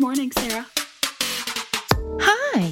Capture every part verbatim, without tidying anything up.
morning, Sarah. Hi.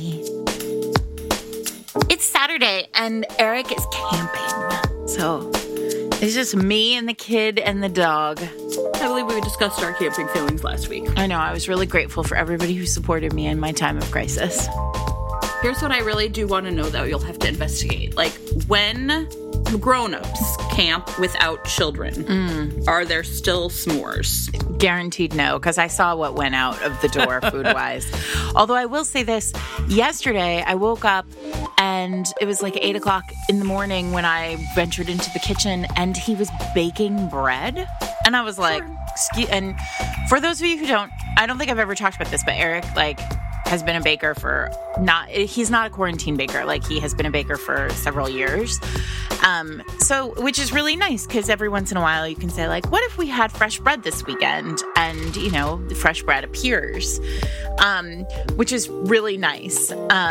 It's Saturday and Eric is camping. So it's just me and the kid and the dog. I believe we discussed our camping feelings last week. I know. I was really grateful for everybody who supported me in my time of crisis. Here's what I really do want to know, though. You'll have to investigate. Like, when grown-ups camp without children, mm. are there still s'mores? Guaranteed no, because I saw what went out of the door food-wise. Although I will say this, yesterday I woke up and it was like eight o'clock in the morning when I ventured into the kitchen and he was baking bread. And I was like, sure. Excuse, and for those of you who don't, I don't think I've ever talked about this, but Eric, like, has been a baker for not, he's not a quarantine baker. Like, he has been a baker for several years. Um, so, which is really nice because every once in a while you can say, like, what if we had fresh bread this weekend? And, you know, the fresh bread appears, um, which is really nice.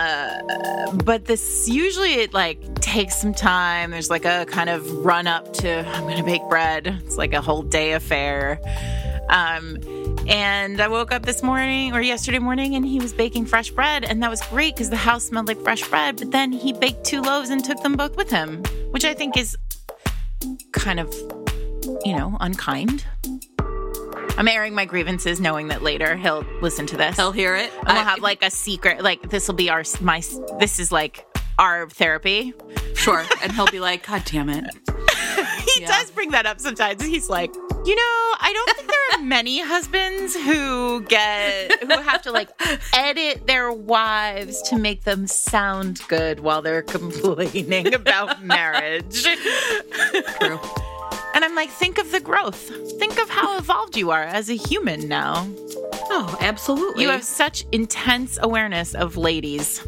Uh, but this usually it like takes some time. There's like a kind of run up to, I'm going to bake bread. It's like a whole day affair. Um, And I woke up this morning or yesterday morning and he was baking fresh bread. And that was great because the house smelled like fresh bread. But then he baked two loaves and took them both with him, which I think is kind of, you know, unkind. I'm airing my grievances knowing that later he'll listen to this. He'll hear it. And we'll have like a secret, like this will be our, my, this is like our therapy. Sure. And he'll be like, God damn it. He yeah. does bring that up sometimes. He's like, you know, I don't think there are many husbands who get, who have to like edit their wives to make them sound good while they're complaining about marriage. True. And I'm like, think of the growth. Think of how evolved you are as a human now. Oh, absolutely. You have such intense awareness of ladies.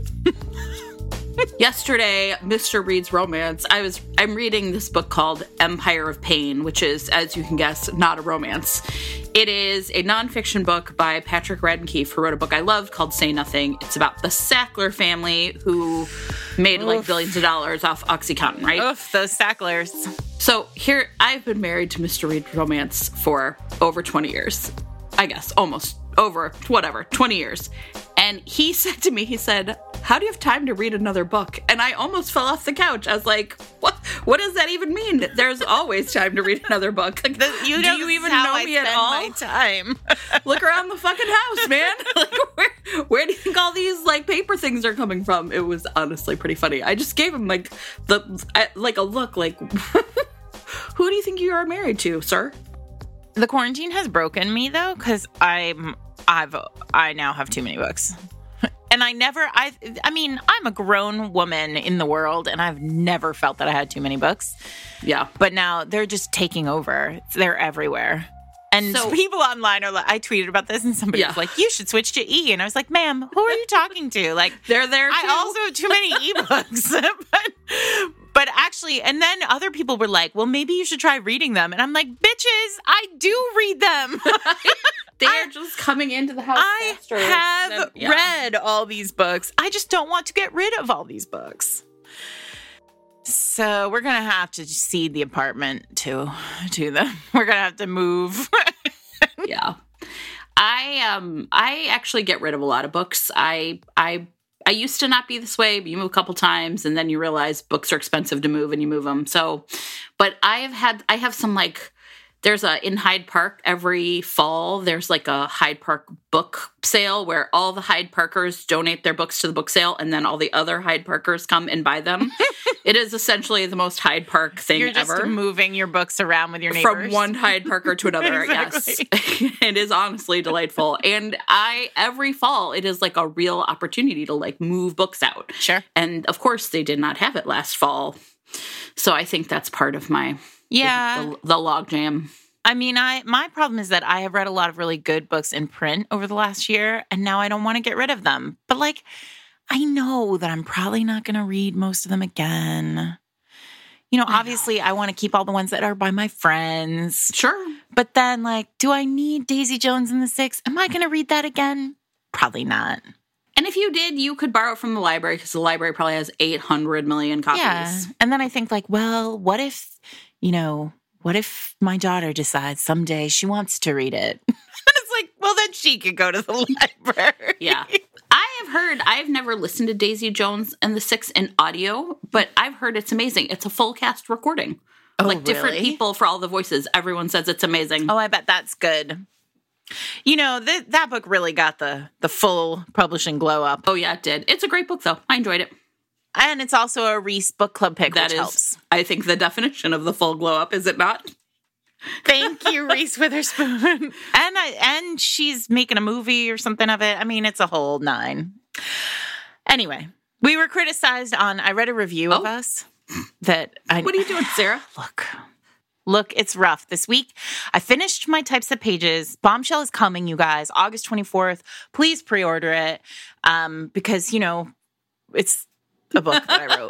Yesterday, Mister Reed's romance, I was, I'm reading this book called Empire of Pain, which is, as you can guess, not a romance. It is a nonfiction book by Patrick Radden Keefe, who wrote a book I loved called Say Nothing. It's about the Sackler family who made Oof. like billions of dollars off OxyContin, right? Oof, those Sacklers. So here, I've been married to Mister Reed's romance for over twenty years. I guess, almost over, whatever, twenty years. And he said to me, he said, how do you have time to read another book? And I almost fell off the couch. I was like, what What does that even mean? There's always time to read another book. Like, the, you do you even know I me at all? My time. Look around the fucking house, man. Like, where, where do you think all these like paper things are coming from? It was honestly pretty funny. I just gave him like the like a look like, who do you think you are married to, sir? The quarantine has broken me though, because I'm I've I now have too many books. And I never, I I mean, I'm a grown woman in the world, and I've never felt that I had too many books. Yeah. But now they're just taking over. They're everywhere. And so, people online are like, I tweeted about this, and somebody yeah. was like, you should switch to E. And I was like, ma'am, who are you talking to? Like, they're there too. I also have too many ebooks. but, but actually, and then other people were like, well, maybe you should try reading them. And I'm like, bitches, I do read them. They are just coming into the house I faster. have than, yeah. read all these books. I just don't want to get rid of all these books. So we're going to have to cede the apartment to, to them. We're going to have to move. Yeah. I um I actually get rid of a lot of books. I I I used to not be this way, but you move a couple times and then you realize books are expensive to move and you move them. So, but I have had, I have some like, there's a, in Hyde Park every fall, there's like a Hyde Park book sale where all the Hyde Parkers donate their books to the book sale and then all the other Hyde Parkers come and buy them. It is essentially the most Hyde Park thing You're just ever. moving your books around with your neighbors. From one Hyde Parker to another, Exactly. Yes. It is honestly delightful. And I, every fall, it is like a real opportunity to like move books out. Sure. And of course, they did not have it last fall. So I think that's part of my, yeah, the, the, the log jam. I mean, I my problem is that I have read a lot of really good books in print over the last year, and now I don't want to get rid of them. But, like, I know that I'm probably not going to read most of them again. You know, I obviously, know. I want to keep all the ones that are by my friends. Sure. But then, like, do I need Daisy Jones and the Six? Am I going to read that again? Probably not. And if you did, you could borrow it from the library because the library probably has eight hundred million copies. Yeah. And then I think, like, well, what if, you know... What if my daughter decides someday she wants to read it? And it's like, well, then she could go to the library. Yeah. I have heard, I've never listened to Daisy Jones and the Six in audio, but I've heard it's amazing. It's a full cast recording. Oh, like different really? people for all the voices. Everyone says it's amazing. Oh, I bet that's good. You know, th- that book really got the the full publishing glow up. Oh, yeah, it did. It's a great book, though. I enjoyed it. And it's also a Reese book club pick, That which is, helps. I think, the definition of the full glow up, is it not? Thank you, Reese Witherspoon. and I, and she's making a movie or something of it. I mean, it's a whole nine. Anyway, we were criticized on, I read a review Oh. of us that I... What are you doing, Sarah? Look, look, it's rough. This week, I finished my types of pages. Bombshell is coming, you guys, August twenty-fourth. Please pre-order it um, because, you know, it's a book that I wrote.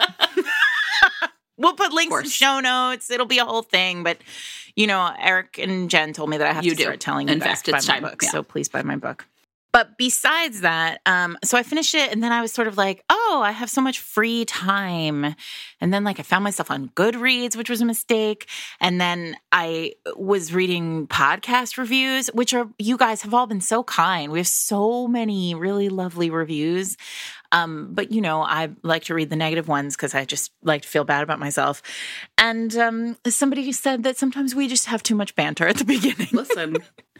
We'll put links in show notes. It'll be a whole thing. But, you know, Eric and Jen told me that I have You to do. start telling you In guys fact, to buy it's my time. book. Yeah. So please buy my book. But besides that, um, so I finished it and then I was sort of like, oh, I have so much free time. And then like I found myself on Goodreads, which was a mistake. And then I was reading podcast reviews, which are, you guys have all been so kind. We have so many really lovely reviews. Um, but, you know, I like to read the negative ones because I just like to feel bad about myself. And um, somebody said that sometimes we just have too much banter at the beginning. Listen.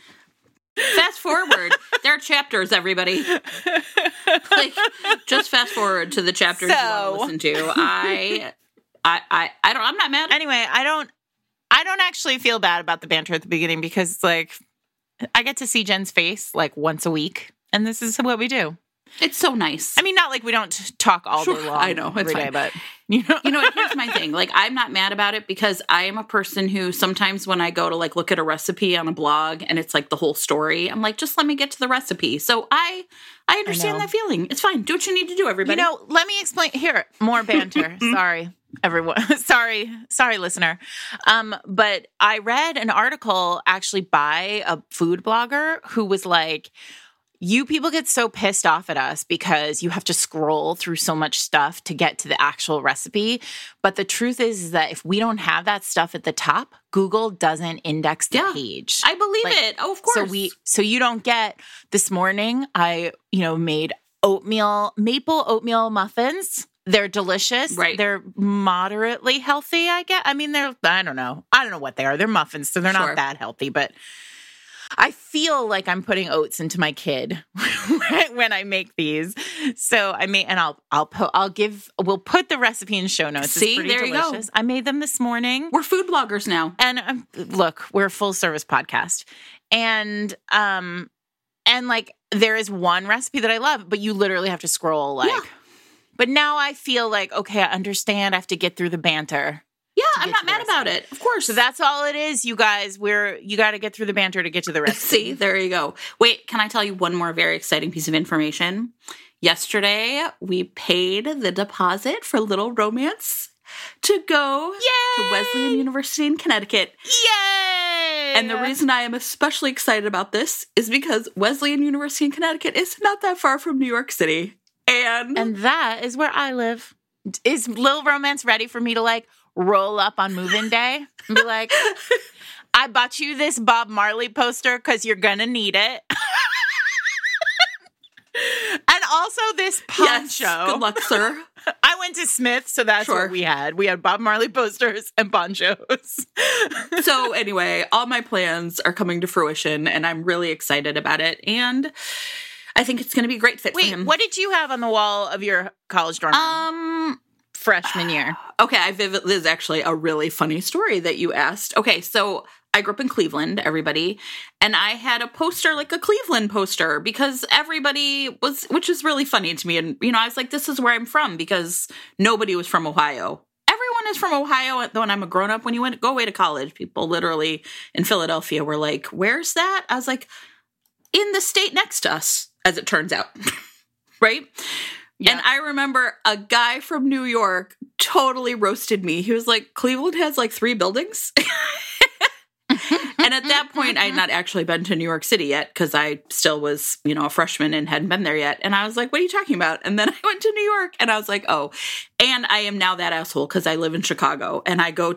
Fast forward. There are chapters, everybody. Like, just fast forward to the chapters So. you want to listen to. I, I, I, I don't. I'm not mad. Anyway, I don't, I don't actually feel bad about the banter at the beginning because, like, I get to see Jen's face like once a week, and this is what we do. It's so nice. I mean, not like we don't talk all Sure, day long. I know, it's every day, fine. but you know, You know, here's my thing. Like, I'm not mad about it because I am a person who sometimes when I go to like look at a recipe on a blog and it's like the whole story, I'm like, just let me get to the recipe. So I, I understand know. that feeling. It's fine. Do what you need to do, everybody. You know, let me explain here. More banter. Sorry, everyone. sorry, sorry, listener. Um, but I read an article actually by a food blogger who was like, you people get so pissed off at us because you have to scroll through so much stuff to get to the actual recipe. But the truth is, is that if we don't have that stuff at the top, Google doesn't index the Yeah, page. I believe Like, it. Oh, of course. So we, so you don't get this morning. I, you know, made oatmeal, maple oatmeal muffins. They're delicious. Right. They're moderately healthy. I get. I mean, they're. I don't know. I don't know what they are. They're muffins, so they're Sure. not that healthy. But I feel like I'm putting oats into my kid when I make these. So I made, and I'll, I'll put, I'll give. We'll put the recipe in show notes. See, it's pretty there you go. delicious. I made them this morning. We're food bloggers now. And um, look, we're a full service podcast. And um and like there is one recipe that I love, but you literally have to scroll like Yeah. But now I feel like, okay, I understand I have to get through the banter. Yeah, to I'm get not to the mad about recipe. it. Of course. So that's all it is, you guys. We're you got to get through the banter to get to the recipe. See, there you go. Wait, can I tell you one more very exciting piece of information? Yesterday, we paid the deposit for Little Romance to go Yay! to Wesleyan University in Connecticut. Yay! And the reason I am especially excited about this is because Wesleyan University in Connecticut is not that far from New York City. And, And that is where I live. Is Little Romance ready for me to like roll up on move-in day and be like, I bought you this Bob Marley poster because you're gonna need it. And also this yes, poncho. good luck, sir. I went to Smith, so that's Sure. what we had. We had Bob Marley posters and ponchos. So anyway, all my plans are coming to fruition, and I'm really excited about it. And I think it's going to be a great fit for Wait, him. what did you have on the wall of your college dorm room Um. freshman year? Okay, I vivid. This is actually a really funny story that you asked. Okay, so I grew up in Cleveland, everybody, and I had a poster, like a Cleveland poster, because everybody was, which is really funny to me. And you know, I was like, this is where I'm from, because nobody was from Ohio. Everyone is from Ohio. When I'm a grown up, when you went go away to college, people literally in Philadelphia were like, "Where's that?" I was like, "In the state next to us," as it turns out, right? Yeah. And I remember a guy from New York totally roasted me. He was like, Cleveland has like three buildings. And at that point, I had not actually been to New York City yet because I still was, you know, a freshman and hadn't been there yet. And I was like, what are you talking about? And then I went to New York and I was like, oh, and I am now that asshole because I live in Chicago and I go to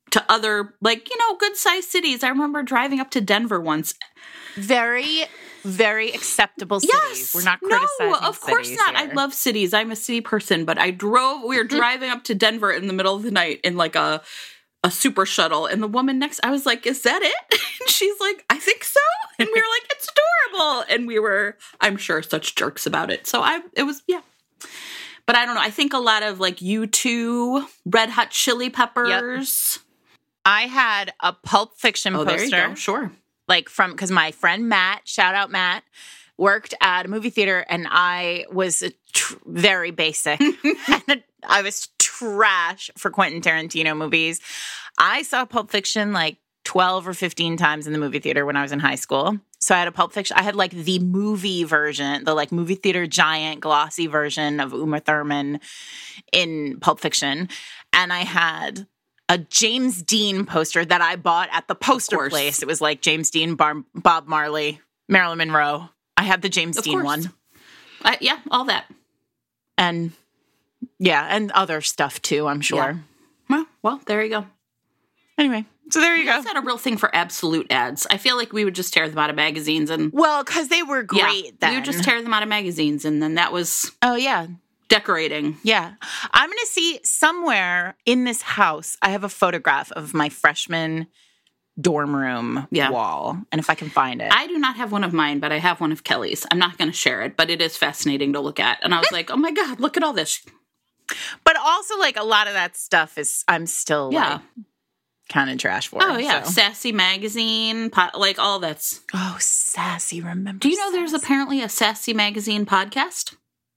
to other, like, you know, good-sized cities. I remember driving up to Denver once. Very, very acceptable cities. Yes. We're not criticizing No, of course cities not. here. I love cities. I'm a city person, but I drove, we were driving up to Denver in the middle of the night in like a a super shuttle, and the woman next, I was like, is that it? And she's like, I think so. And we were like, it's adorable. And we were, I'm sure, such jerks about it. So I, it was, yeah. But I don't know. I think a lot of like U two, Red Hot Chili Peppers. Yep. I had a Pulp Fiction Oh, poster. there you go. Sure. Like from, because my friend Matt, shout out Matt, worked at a movie theater, and I was a tr- very basic. And I was trash for Quentin Tarantino movies. I saw Pulp Fiction like twelve or fifteen times in the movie theater when I was in high school. So I had a Pulp Fiction. I had like the movie version, the like movie theater giant glossy version of Uma Thurman in Pulp Fiction. And I had a James Dean poster that I bought at the poster place. It was like James Dean, Bar- Bob Marley, Marilyn Monroe. I had the James Of Dean course. one. I, yeah, all that. And yeah, and other stuff too, I'm sure. Yeah. Well, well, there you go. Anyway, so there you go. Is that a real thing for absolute ads? I feel like we would just tear them out of magazines and Well, because they were great yeah, then. we would just tear them out of magazines, and then that was Oh, yeah. decorating. Yeah. I'm going to see somewhere in this house, I have a photograph of my freshman dorm room Yeah. wall. And if I can find it. I do not have one of mine, but I have one of Kelly's. I'm not going to share it, but it is fascinating to look at. And I was like, oh my God, look at all this. But also, like, a lot of that stuff is, I'm still, Yeah. like, kind of trash for. Oh, yeah. so. Sassy Magazine, po- like all that's. Oh, Sassy, remember Do you know there's Sassy? apparently a Sassy Magazine podcast?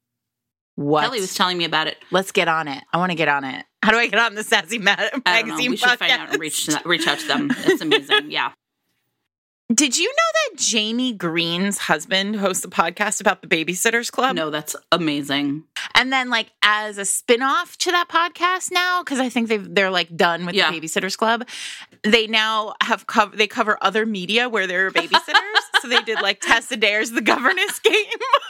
What? Kelly was telling me about it. Let's get on it. I want to get on it. How do I get on the Sassy Ma- I don't Magazine know. We should find out podcast? and reach, reach out to them. It's amazing. Yeah. Did you know that Jamie Green's husband hosts a podcast about the Babysitters Club? No, that's amazing. And then, like, as a spinoff to that podcast now, because I think they've, they're, like, done with Yeah. the Babysitters Club, they now have cover they cover other media where there are babysitters. So they did, like, Tessa Dare's The Governess Game.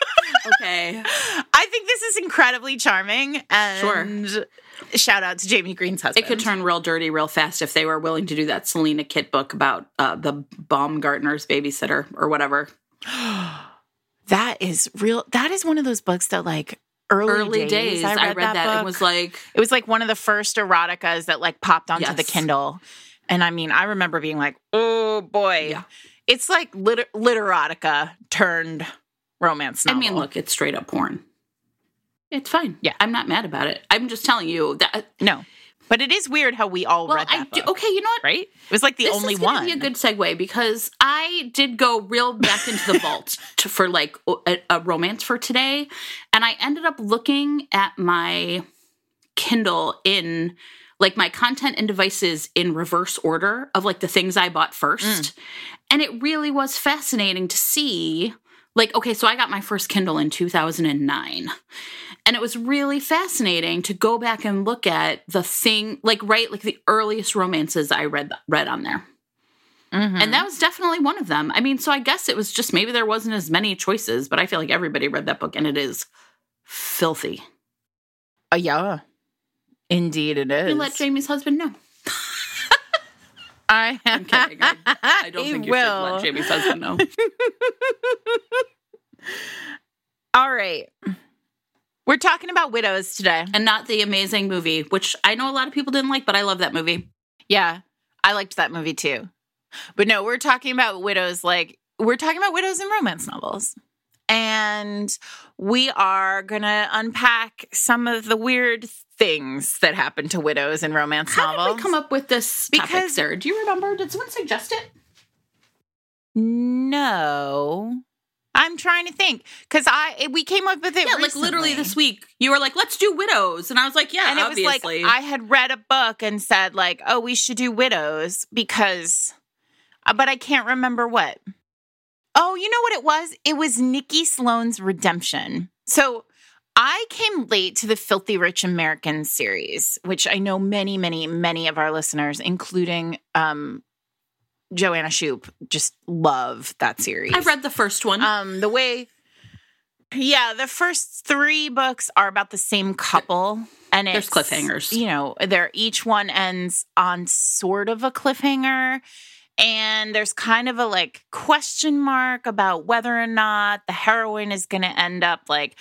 Okay. I think this is incredibly charming. And sure. Shout out to Jamie Green's husband. It could turn real dirty real fast if they were willing to do that Selena Kitt book about uh, the Baumgartner's babysitter or whatever. That is real. That is one of those books that, like, early, Early days, days, I read, I read that, that book. and was like, It was like one of the first eroticas that, like, popped onto Yes. the Kindle. And I mean, I remember being like, oh boy. Yeah. It's like lit- literotica turned romance I novel. mean, look, it's straight up porn. It's fine. Yeah. I'm not mad about it. I'm just telling you that. No. But it is weird how we all Well, read that I do. book, Okay, you know what? right? It was like the This only is gonna one. be a good segue because I did go real back into the vault to, for like a, a romance for today, and I ended up looking at my Kindle in like my content and devices in reverse order of like the things I bought first, mm. and it really was fascinating to see. Like, okay, so I got my first Kindle in two thousand nine. And it was really fascinating to go back and look at the thing, like, right, like the earliest romances I read read on there. Mm-hmm. And that was definitely one of them. I mean, so I guess it was just maybe there wasn't as many choices, but I feel like everybody read that book, and it is filthy. Uh, yeah. Indeed it is. You let Jamie's husband know. I I'm kidding. I, I don't He think you will. should let Jamie's husband know. All right. We're talking about Widows today. And not the amazing movie, which I know a lot of people didn't like, but I love that movie. Yeah, I liked that movie too. But no, we're talking about widows, like, we're talking about widows in romance novels. And we are going to unpack some of the weird things that happen to widows in romance How novels. did we come up with this topic, Because- Sarah? Do you remember? Did someone suggest it? No. I'm trying to think. Because I we came up with it Yeah, like recently. literally this week. You were like, let's do widows. And I was like, yeah, And it obviously. was like, I had read a book and said, like, oh, we should do widows because, uh, but I can't remember what. Oh, you know what it was? It was Nikki Sloane's Redemption. So I came late to the Filthy Rich Americans series, which I know many, many, many of our listeners, including um, Joanna Shoup, just love that series. I read the first one. Um, the way Yeah, the first three books are about the same couple. And There's it's, cliffhangers. You know, they're, each one ends on sort of a cliffhanger. And there's kind of a like question mark about whether or not the heroine is going to end up like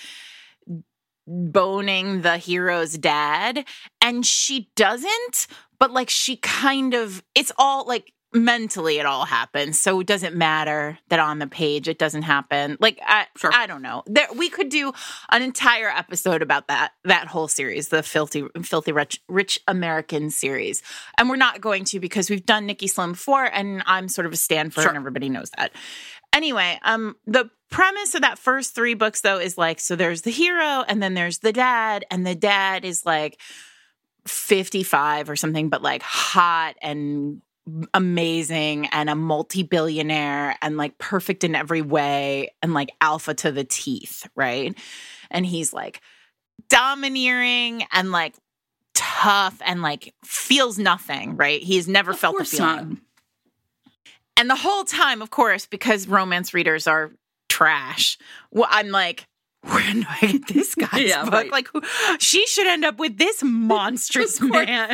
boning the hero's dad. And she doesn't, but like she kind of, it's all like mentally it all happens. So it doesn't matter that on the page it doesn't happen. Like, I, Sure. I don't know. There, we could do an entire episode about that, that whole series, the Filthy, Filthy Rich, Rich American series. And we're not going to because we've done Nikki Sloan before and I'm sort of a stand for her Sure. and everybody knows that. Anyway, um, the premise of that first three books though is like, so there's the hero and then there's the dad, and the dad is like fifty-five or something, but like hot and amazing and a multi-billionaire and like perfect in every way and like alpha to the teeth, right? And he's like domineering and like tough and like feels nothing, right? He's never Of felt the course feeling. not. And the whole time, of course, because romance readers are trash, well, I'm like, where do I get this guy's Yeah, book? right. Like, who, she should end up with this monstrous Of course. man.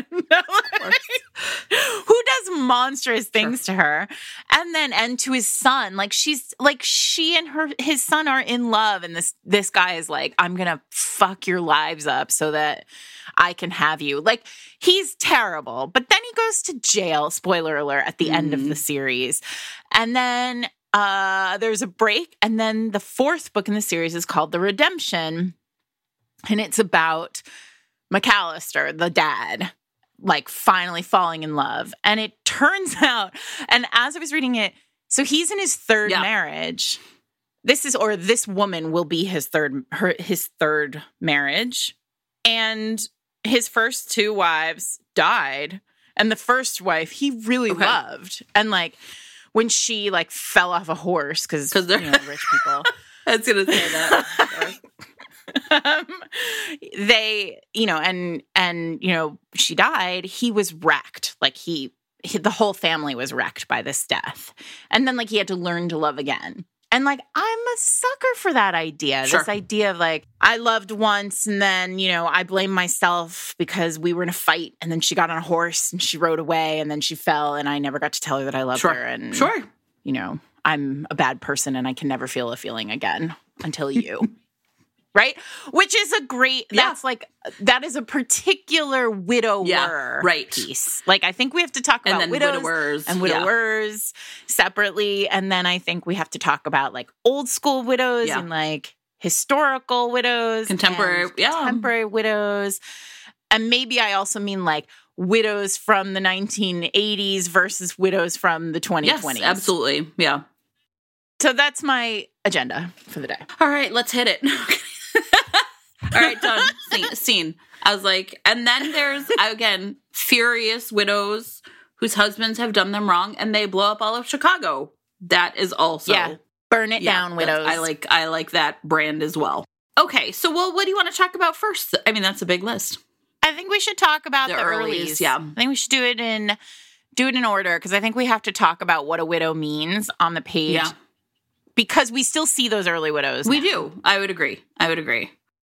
Who does monstrous things Sure. to her? And then, and to his son. Like, she's, like, she and her, his son are in love. And this, this guy is like, I'm going to fuck your lives up so that I can have you. Like, he's terrible. But then he goes to jail, spoiler alert, at the end of Mhm. the series. And then uh, there's a break. And then the fourth book in the series is called The Redemption. And it's about McAllister, the dad, like finally falling in love. And it turns out, and as I was reading it, so he's in his third Yeah. marriage. This is, or this woman will be his third, her, his third marriage. And his first two wives died. And the first wife he really Okay. loved. And like when she like fell off a horse, because 'Cause they're- you know, rich people. I was going to say that. um, they, you know, and, and, you know, she died, he was wrecked. Like he, he, the whole family was wrecked by this death. And then like he had to learn to love again. And like, I'm a sucker for that idea. Sure. This idea of like, I loved once and then, you know, I blame myself because we were in a fight and then she got on a horse and she rode away and then she fell and I never got to tell her that I loved Sure. her. And, Sure. you know, I'm a bad person and I can never feel a feeling again until you. Right? Which is a great, Yeah. that's like, that is a particular widower Yeah, right. piece. Like, I think we have to talk And about then widows widowers. and Yeah. widowers separately. And then I think we have to talk about like old school widows Yeah. and like historical widows. Contemporary, and yeah. Contemporary widows. And maybe I also mean like widows from the nineteen eighties versus widows from the twenty twenties. Yes, absolutely. Yeah. So that's my agenda for the day. All right, let's hit it. All right, done. Scene, scene. I was like, and then there's, again, furious widows whose husbands have done them wrong and they blow up all of Chicago. That is also. Yeah. Burn it yeah, down, that's- widows. I like I like that brand as well. Okay, so well, what do you want to talk about first? I mean, that's a big list. I think we should talk about The the, earlies, earlies. yeah. I think we should do it in do it in order because I think we have to talk about what a widow means on the page. Yeah. Because we still see those early widows. We now. do. I would agree. I would agree.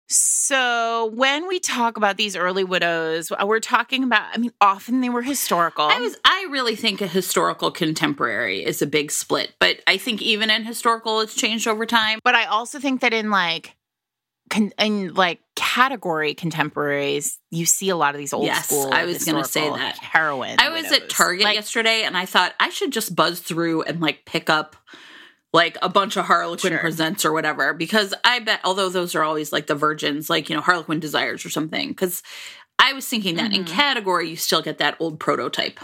So when we talk about these early widows, we're talking about, I mean, often they were historical. I was I really think a historical contemporary is a big split, but I think even in historical it's changed over time. But I also think that in like con- in like category contemporaries, you see a lot of these old Yes, school. I was gonna say historical that. heroine. I was at widows. Target Like, yesterday and I thought I should just buzz through and like pick up like a bunch of Harlequin Sure. Presents or whatever, because I bet, although those are always like the virgins, like, you know, Harlequin Desires or something, because I was thinking that in Mhm. category, you still get that old prototype.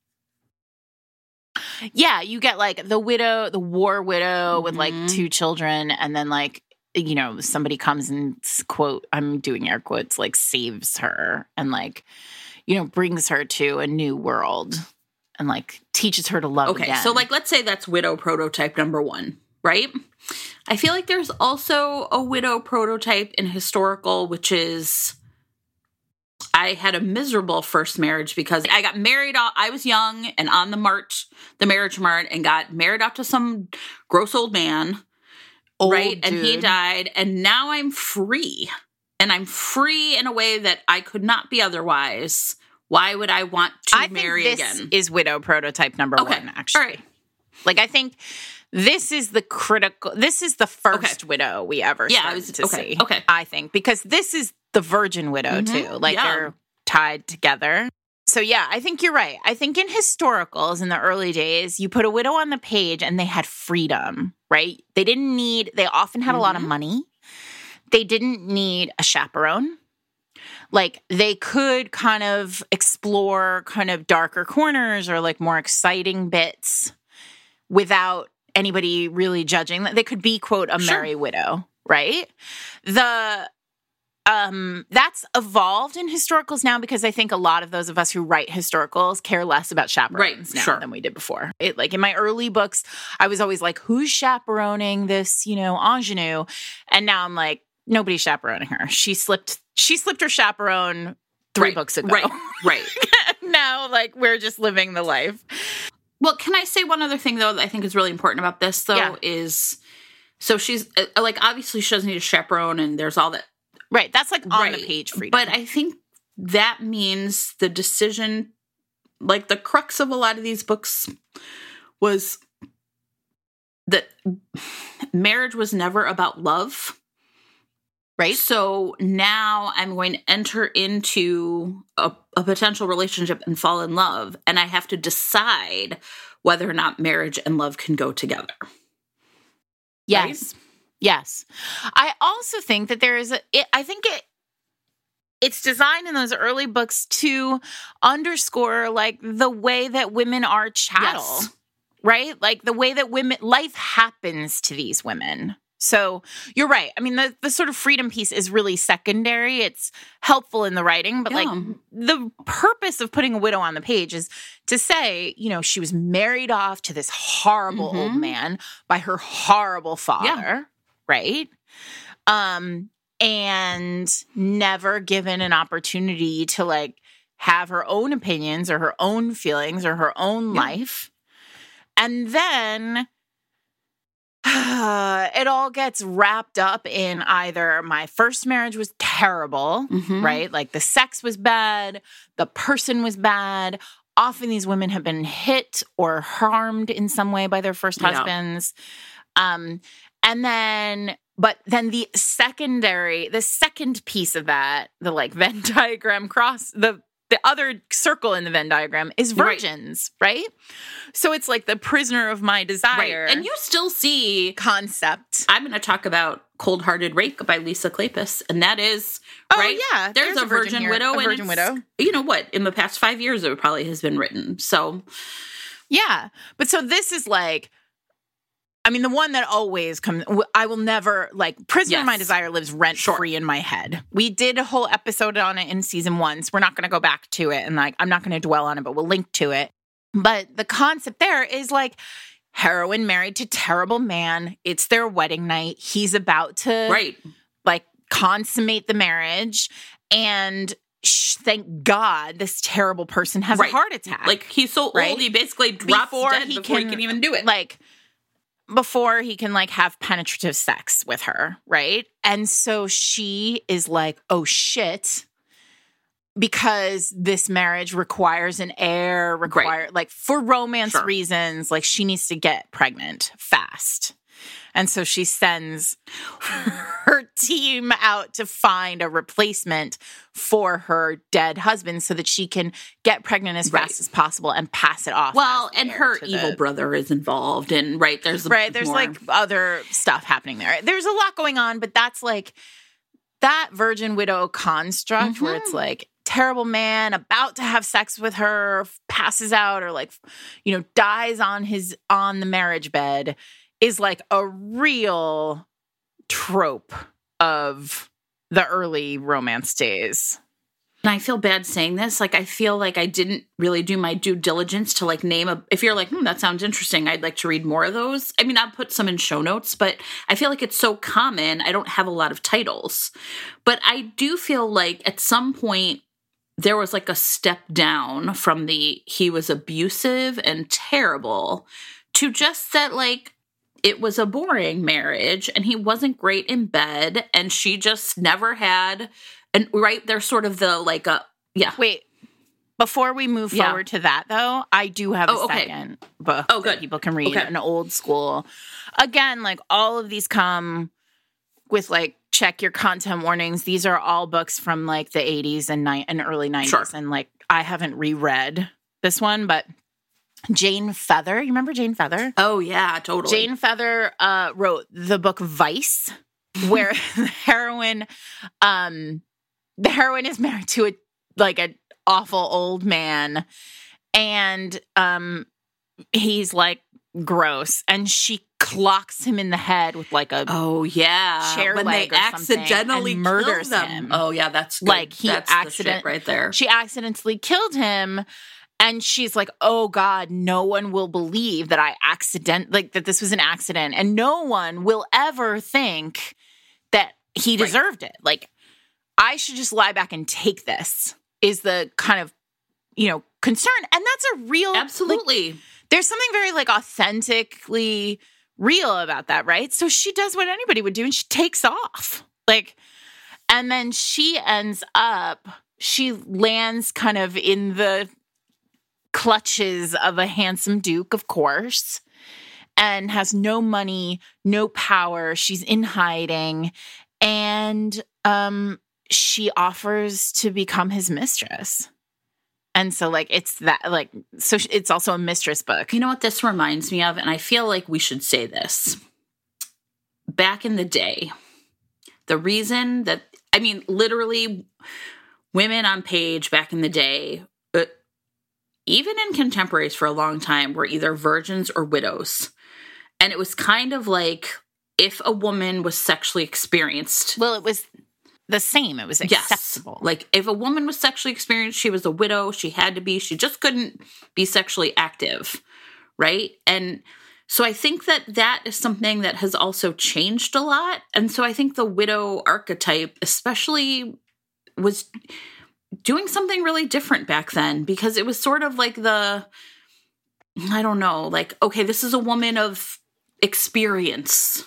Yeah, you get like the widow, the war widow with like Mhm. two children, and then like, you know, somebody comes and s- quote, I'm doing air quotes, like saves her and like, you know, brings her to a new world and like teaches her to love Okay, again. so like, let's say that's widow prototype number one, right? I feel like there's also a widow prototype in historical, which is I had a miserable first marriage because I got married. Out, I was young and on the mart, the marriage mart, and got married out to some gross old man. old right? dude. And he died, and now I'm free. And I'm free in a way that I could not be otherwise. Why would I want to I marry think this again? is widow prototype number Okay. one, actually. All right. Like, I think this is the critical, this is the first Okay. widow we ever Yeah, I started was- to okay, see. okay. I think, because this is the virgin widow, Mhm, too. Like, yeah. they're tied together. So, yeah, I think you're right. I think in historicals in the early days, you put a widow on the page and they had freedom, right? They didn't need, they often had a lot of Mhm. money. They didn't need a chaperone. Like, they could kind of explore kind of darker corners or like more exciting bits without anybody really judging. They could be, quote, a Sure. merry widow, right? The um that's evolved in historicals now, because I think a lot of those of us who write historicals care less about chaperones Right, now sure. than we did before. It, like in my early books, I was always like, who's chaperoning this, you know, ingenue? And now I'm like, nobody's chaperoning her. She slipped she slipped her chaperone three Right, books ago. Right, right. Now, like, we're just living the life. Well, can I say one other thing, though, that I think is really important about this, though, Yeah. is so she's, uh, like, obviously she doesn't need a chaperone, and there's all that. Right. That's like on right. the page freedom. But I think that means the decision, like, the crux of a lot of these books was that marriage was never about love. right? So now I'm going to enter into a, a potential relationship and fall in love, and I have to decide whether or not marriage and love can go together. Yes. Yes. I also think that there is a, it, I think it, it's designed in those early books to underscore like the way that women are chattel, Yes. right? Like the way that women, life happens to these women. So you're right. I mean, the, the sort of freedom piece is really secondary. It's helpful in the writing, but Yeah. like the purpose of putting a widow on the page is to say, you know, she was married off to this horrible old Mhm. man by her horrible father, right? Um, and never given an opportunity to like have her own opinions or her own feelings or her own Yeah. life. And then it all gets wrapped up in either my first marriage was terrible, Mhm. right? Like the sex was bad, the person was bad. Often these women have been hit or harmed in some way by their first Yeah. husbands. Um, and then, but then the secondary, the second piece of that, the like Venn diagram cross, the the other circle in the Venn diagram is Right. virgins, right? So it's like the prisoner of my desire Right. And you still see, concept. I'm going to talk about Cold Hearted Rape by Lisa Kleypas, and that is, Oh, right? yeah. There's, a virgin, here, widow. A virgin and it's, widow. You know what? In the past five years, it probably has been written. So, Yeah. But so this is like, I mean, the one that always comes, I will never, like, Prisoner of My Yes. Desire lives rent free in my head. We did a whole episode on it in season one, so we're not going to go back to it. And, like, I'm not going to dwell on it, but we'll link to it. But the concept there is, like, heroine married to terrible man. It's their wedding night. He's about to, right. like, consummate the marriage. And sh- thank God this terrible person has Right. a heart attack. Like, he's so Right? old, he basically drops Before dead he before can, he can even do it. Like, before he can like have penetrative sex with her, right? And so she is like, oh shit, because this marriage requires an heir, require Right. like for romance Sure. reasons, like she needs to get pregnant fast. And so she sends her team out to find a replacement for her dead husband so that she can get pregnant as Right. fast as possible and pass it off. Well, as the and heir her to evil the- brother is involved, and right there's a Right. There's more- like other stuff happening there. There's a lot going on, but that's like that virgin widow construct where Mhm. it's like terrible man about to have sex with her, passes out or like, you know, dies on his, on the marriage bed is like a real trope of the early romance days. And I feel bad saying this. Like, I feel like I didn't really do my due diligence to like name a. If you're like, hmm, that sounds interesting, I'd like to read more of those. I mean, I'll put some in show notes, but I feel like it's so common. I don't have a lot of titles, but I do feel like at some point there was like a step down from the he was abusive and terrible to just that, like, it was a boring marriage and he wasn't great in bed and she just never had, and right, there's sort of the like a, yeah. Wait, before we move Yeah. forward to that though, I do have Oh, a okay. second book Oh, good. that people can read, Okay. an old school. Again, like all of these come with like, check your content warnings. These are all books from like the eighties and, ni- and early nineties. Sure. And like, I haven't reread this one, but Jane Feather, you remember Jane Feather? Oh yeah, totally. Jane Feather uh, wrote the book Vice, where the heroine, um, the heroine is married to a like an awful old man, and um, he's like gross, and she clocks him in the head with like a Oh yeah, chair when leg they or something accidentally and kill murders them. him. Oh yeah, that's good. Like, he that's the accident- shit right there. She accidentally killed him. And she's like, oh God, no one will believe that I accident, like that this was an accident. And no one will ever think that he Right. deserved it. Like, I should just lie back and take this is the kind of, you know, concern. And that's a real, like, Absolutely. there's something very like authentically real about that, right? So she does what anybody would do and she takes off. Like, and then she ends up, she lands kind of in the clutches of a handsome duke, of course, and has no money, no power. She's in hiding, and um, she offers to become his mistress. And so, like, it's that, like, so it's also a mistress book. You know what this reminds me of? And I feel like we should say this. Back in the day, the reason that, I mean, literally, women on page back in the day, uh, even in contemporaries for a long time, were either virgins or widows. And it was kind of like if a woman was sexually experienced. Well, it was the same. It was acceptable. Yes. Like if a woman was sexually experienced, she was a widow. She had to be. She just couldn't be sexually active. Right. And so I think that that is something that has also changed a lot. And so I think the widow archetype especially was doing something really different back then, because it was sort of like the, I don't know, like, okay, this is a woman of experience.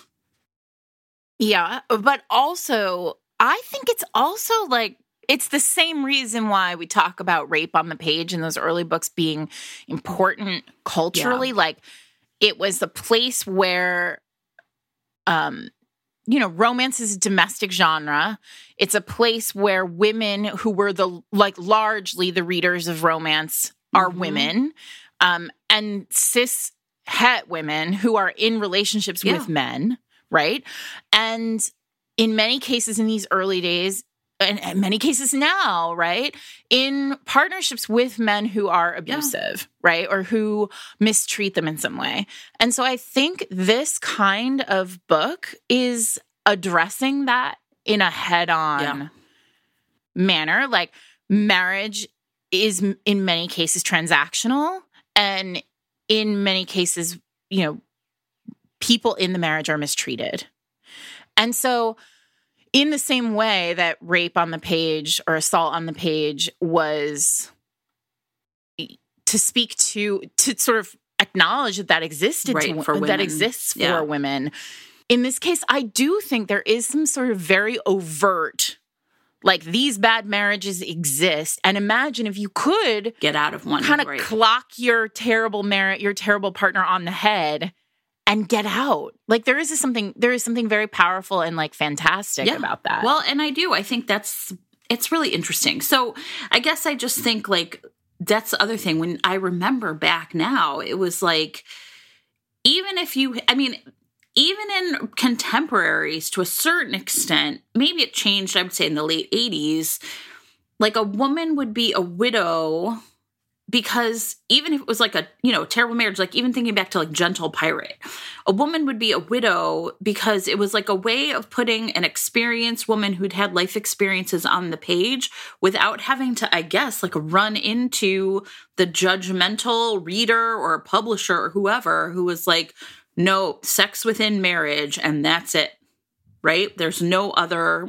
Yeah, but also, I think it's also like, it's the same reason why we talk about rape on the page in those early books being important culturally. Yeah. Like, it was a place where, um, you know, romance is a domestic genre. It's a place where women who were the, like, largely the readers of romance are Mhm. women, um, and cis het women who are in relationships Yeah. with men, right? And in many cases in these early days, and in many cases now, right, in partnerships with men who are abusive, right, or who mistreat them in some way. And so I think this kind of book is addressing that in a head-on Yeah. manner. Like, marriage is m- in many cases transactional, and in many cases, you know, people in the marriage are mistreated. And so in the same way that rape on the page or assault on the page was to speak to, to sort of acknowledge that that existed, Right, to, for that women. exists for Yeah. women. In this case, I do think there is some sort of very overt, like, these bad marriages exist. And imagine if you could Get out of one. kind of right. clock your terrible merit, your terrible partner on the head and get out. Like, there is something, there is something very powerful and like fantastic Yeah. about that. Well, and I do. I think that's, it's really interesting. So I guess I just think, like, that's the other thing. When I remember back now, it was like, even if you, I mean, even in contemporaries to a certain extent, maybe it changed, I would say in the late eighties, like a woman would be a widow because even if it was like a, you know, terrible marriage, like even thinking back to like Gentle Pirate, a woman would be a widow because it was like a way of putting an experienced woman who'd had life experiences on the page without having to, I guess, like run into the judgmental reader or publisher or whoever who was like, no, sex within marriage and that's it, right? There's no other,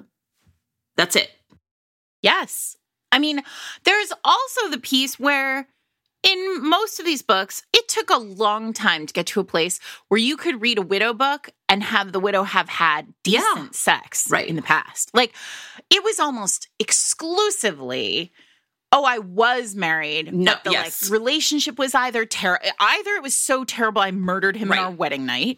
that's it. Yes. I mean, there's also the piece where in most of these books, it took a long time to get to a place where you could read a widow book and have the widow have had decent Yeah. sex Right. in the past. Like, it was almost exclusively, oh, I was married. No, but the yes. like relationship was either terrible. Either it was so terrible I murdered him Right. on our wedding night,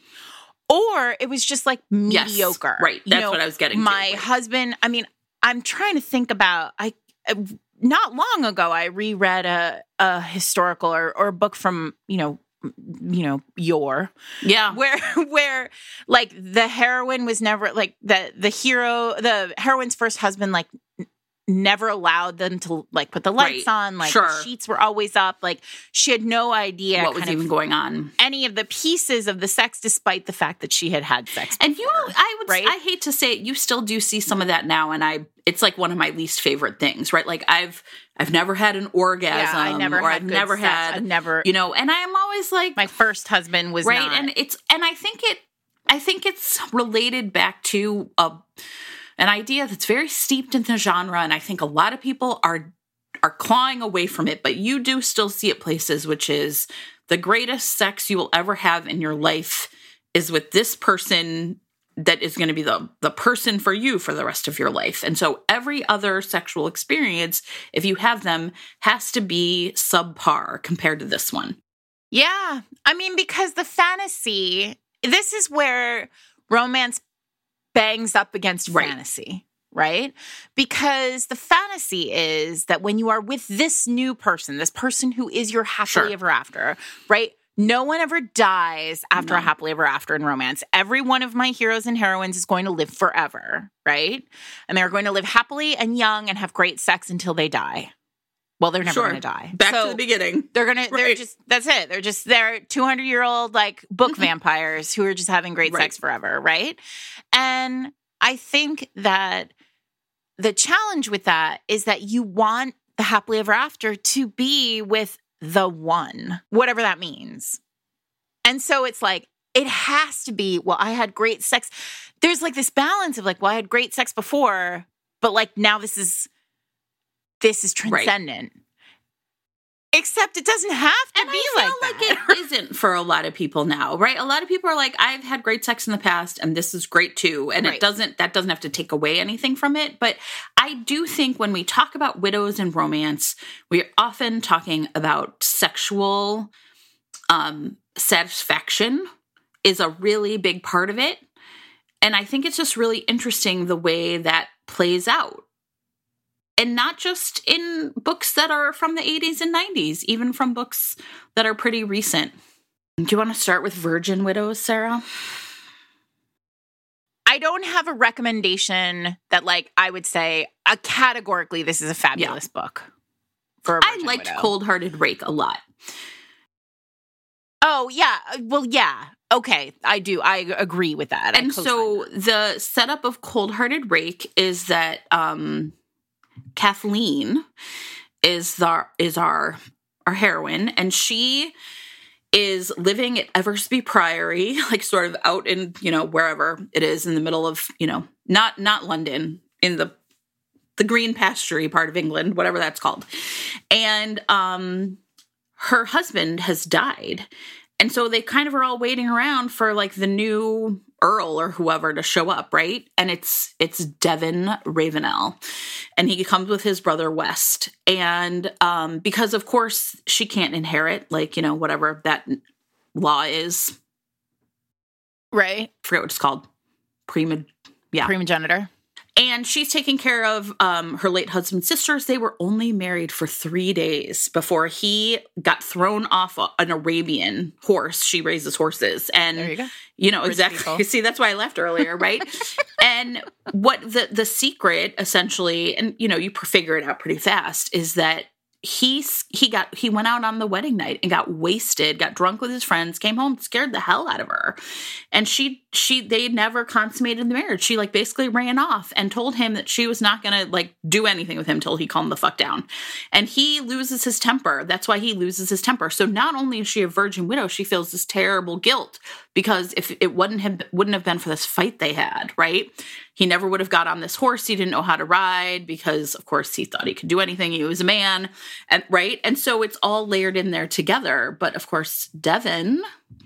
or it was just like Yes. mediocre. Right. You That's know, what I was getting to. My Right. husband, I mean, I'm trying to think about, I, uh, not long ago, I reread a, a historical or, or a book from, you know, you know, yore, Yeah. where, where like the heroine was never like the, the hero, the heroine's first husband, like n- never allowed them to like put the lights Right. on. Like Sure. the sheets were always up. Like she had no idea What was kind even of going on? any of the pieces of the sex, despite the fact that she had had sex. And you, I would, Right? I hate to say it, you still do see some of that now, and I, it's like one of my least favorite things, right? Like I've, I've never had an orgasm, Yeah, I never or had I've good never sex. had, I've never, you know, and I am always like, my first husband was right, not. and it's, and I think it, I think it's related back to a, an idea that's very steeped in the genre, and I think a lot of people are are clawing away from it, but you do still see it places, which is the greatest sex you will ever have in your life is with this person that is going to be the, the person for you for the rest of your life. And so every other sexual experience, if you have them, has to be subpar compared to this one. Yeah. I mean, because the fantasy, this is where romance bangs up against Right. fantasy, right? Because the fantasy is that when you are with this new person, this person who is your happily Sure. ever after, right? No one ever dies after No. a happily ever after in romance. Every one of my heroes and heroines is going to live forever, right? And they're going to live happily and young and have great sex until they die. Well, they're never Sure. going to die. Back So to the beginning. they're gonna. They're Right. just. That's it. They're just. They're two hundred year old like book Mhm. vampires who are just having great Right. sex forever, right? And I think that the challenge with that is that you want the happily ever after to be with the one, whatever that means. And so it's like it has to be. Well, I had great sex. There's like this balance of like, well, I had great sex before, but like now this is. This is Right. transcendent. Except it doesn't have to And be I feel like like, that. it isn't for a lot of people now, right? A lot of people are like, I've had great sex in the past and this is great too. And Right. it doesn't, that doesn't have to take away anything from it. But I do think when we talk about widows and romance, we're often talking about sexual um, satisfaction is a really big part of it. And I think it's just really interesting the way that plays out. And not just in books that are from the eighties and nineties, even from books that are pretty recent. Do you want to start with Virgin Widows, Sarah? I don't have a recommendation that, like, I would say uh, categorically this is a fabulous book. For a I Virgin liked Widow. Cold Hearted Rake a lot. Oh yeah, uh, well yeah, okay, I do. I agree with that. I And co-sign so that. the setup of Cold Hearted Rake is that um, Kathleen is the is our our heroine, and she is living at Eversby Priory, like sort of out in, you know, wherever it is in the middle of, you know, not not London, in the the green pastury part of England, whatever that's called. And um her husband has died. And so they kind of are all waiting around for like the new Earl or whoever to show up, right? And it's it's Devin Ravenel. And he comes with his brother West. And um, because of course she can't inherit, like, you know, whatever that law is. right, I forget what it's called. Prima yeah. primogenitor. And she's taking care of um, her late husband's sisters. They were only married for three days before he got thrown off a, an Arabian horse. She raises horses. And, There you go. you know, Rich exactly. people. You see, that's why I left earlier, right? And what the, the secret, essentially, and, you know, you figure it out pretty fast, is that he's he got he went out on the wedding night and got wasted, got drunk with his friends, came home, scared the hell out of her. And she she they never consummated the marriage. She like basically ran off and told him that she was not going to like do anything with him till he calmed the fuck down. And he loses his temper. That's why he loses his temper. So not only is she a virgin widow, she feels this terrible guilt because if it wouldn't have wouldn't have been for this fight they had, right? He never would have got on this horse. He didn't know how to ride because of course he thought he could do anything. He was a man, and right? And so it's all layered in there together. But of course, Devin,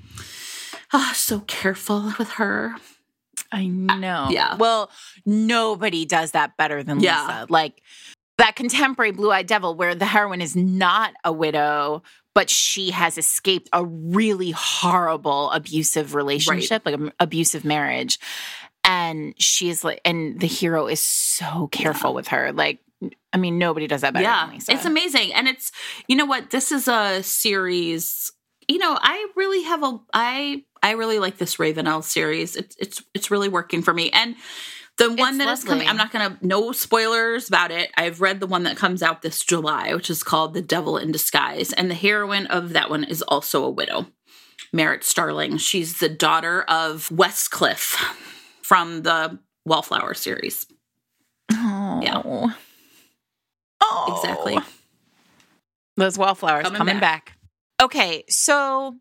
oh, so careful with her. I know. Uh, yeah. Well, nobody does that better than yeah. Lisa. Like that contemporary Blue-Eyed Devil where the heroine is not a widow, but she has escaped a really horrible abusive relationship, right. like an abusive marriage. And she's like, and the hero is so careful yeah. with her. Like, I mean, nobody does that better yeah, than Lisa. It's amazing. And it's, you know what? This is a series, you know, I really have a, I, I really like this Ravenelle series. It's, it's, it's really working for me. And the one it's that lovely. is coming, I'm not going to, no spoilers about it. I've read the one that comes out this July, which is called The Devil in Disguise. And the heroine of that one is also a widow, Merritt Starling. She's the daughter of Westcliff from the Wallflower series. Oh. Yeah. Oh. Exactly. Those Wallflowers coming, coming back. back. Okay, so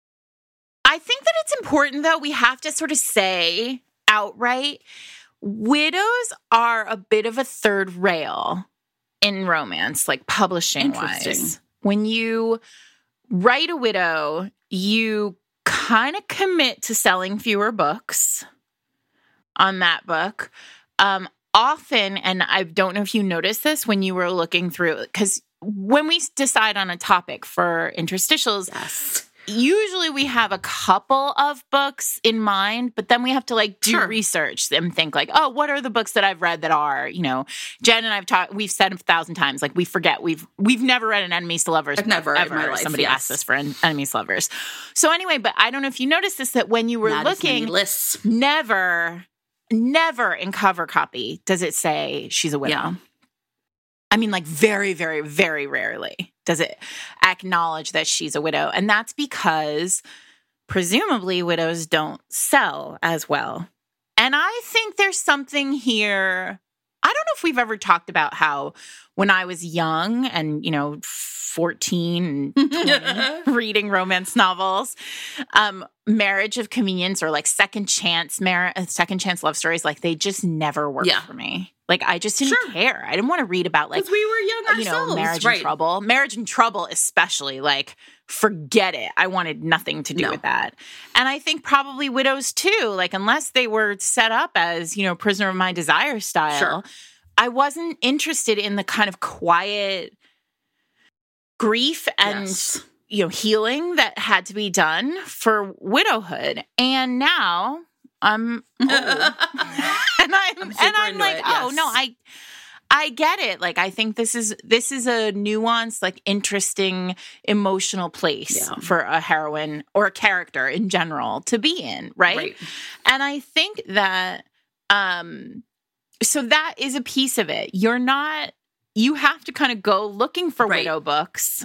I think that it's important, though, we have to sort of say outright, widows are a bit of a third rail in romance, like publishing-wise. When you write a widow, you kind of commit to selling fewer books on that book. Um, often, and I don't know if you noticed this when you were looking through, because when we decide on a topic for interstitials, yes. usually we have a couple of books in mind, but then we have to like do sure. research and think like, oh, what are the books that I've read that are, you know, Jen and I've talked, we've said a thousand times, like we forget, we've, we've never read an Enemies to Lovers. I've never ever. in my life, Somebody yes. asked us for en- Enemies to Lovers. So anyway, but I don't know if you noticed this, that when you were Not looking, lists. never, never in cover copy does it say she's a widow. Yeah. I mean, like very, very, very rarely does it acknowledge that she's a widow. And that's because presumably widows don't sell as well. And I think there's something here. I don't know if we've ever talked about how when I was young and, you know, fourteen and twenty, reading romance novels, um, marriage of convenience or like second chance marriage, second chance love stories, like they just never worked yeah. for me. Like I just didn't sure. care. I didn't want to read about like, because we were young ourselves, you know, marriage right. in trouble, marriage in trouble, especially like forget it. I wanted nothing to do no. with that. And I think probably widows too, like unless they were set up as, you know, prisoner of my desire style, sure. I wasn't interested in the kind of quiet grief and, yes. you know, healing that had to be done for widowhood. And now I'm old. and I'm, I'm and I'm like, it, oh yes. no, I I get it. Like I think this is this is a nuanced, like interesting emotional place yeah. for a heroine or a character in general to be in, right? right. And I think that um so that is a piece of it. You're not you have to kind of go looking for right. widow books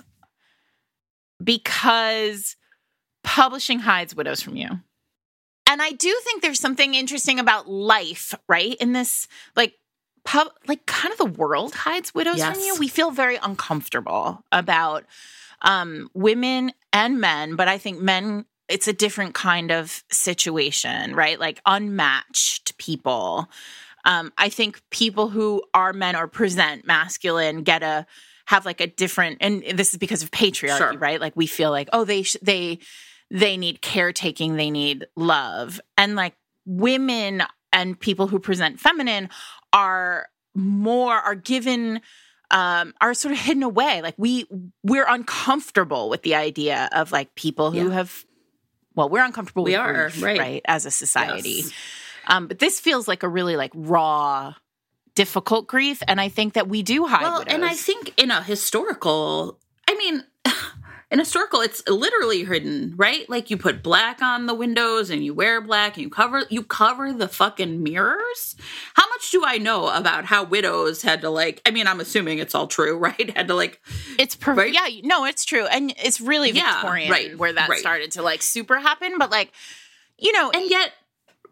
because publishing hides widows from you. And I do think there's something interesting about life, right? In this, like, pub, like kind of the world hides widows yes. from you. We feel very uncomfortable about um, women and men, but I think men, it's a different kind of situation, right? Like unmatched people. Um, I think people who are men or present masculine get a have like a different, and this is because of patriarchy, sure. right? Like we feel like, oh, they sh- they they need caretaking, they need love, and like women and people who present feminine are more are given um, are sort of hidden away. Like we we're uncomfortable with the idea of like people who yeah. have, well, we're uncomfortable we with are grief, right. right, as a society. Yes. Um, but this feels like a really like raw, difficult grief. And I think that we do hide Well, widows. and I think in a historical, I mean, in historical, it's literally hidden, right? Like you put black on the windows and you wear black and you cover, you cover the fucking mirrors. How much do I know about how widows had to like, I mean, I'm assuming it's all true, right? Had to like, it's, per- right? yeah, no, it's true. And it's really yeah, Victorian right, where that right. started to like super happen. But like, you know, and yet,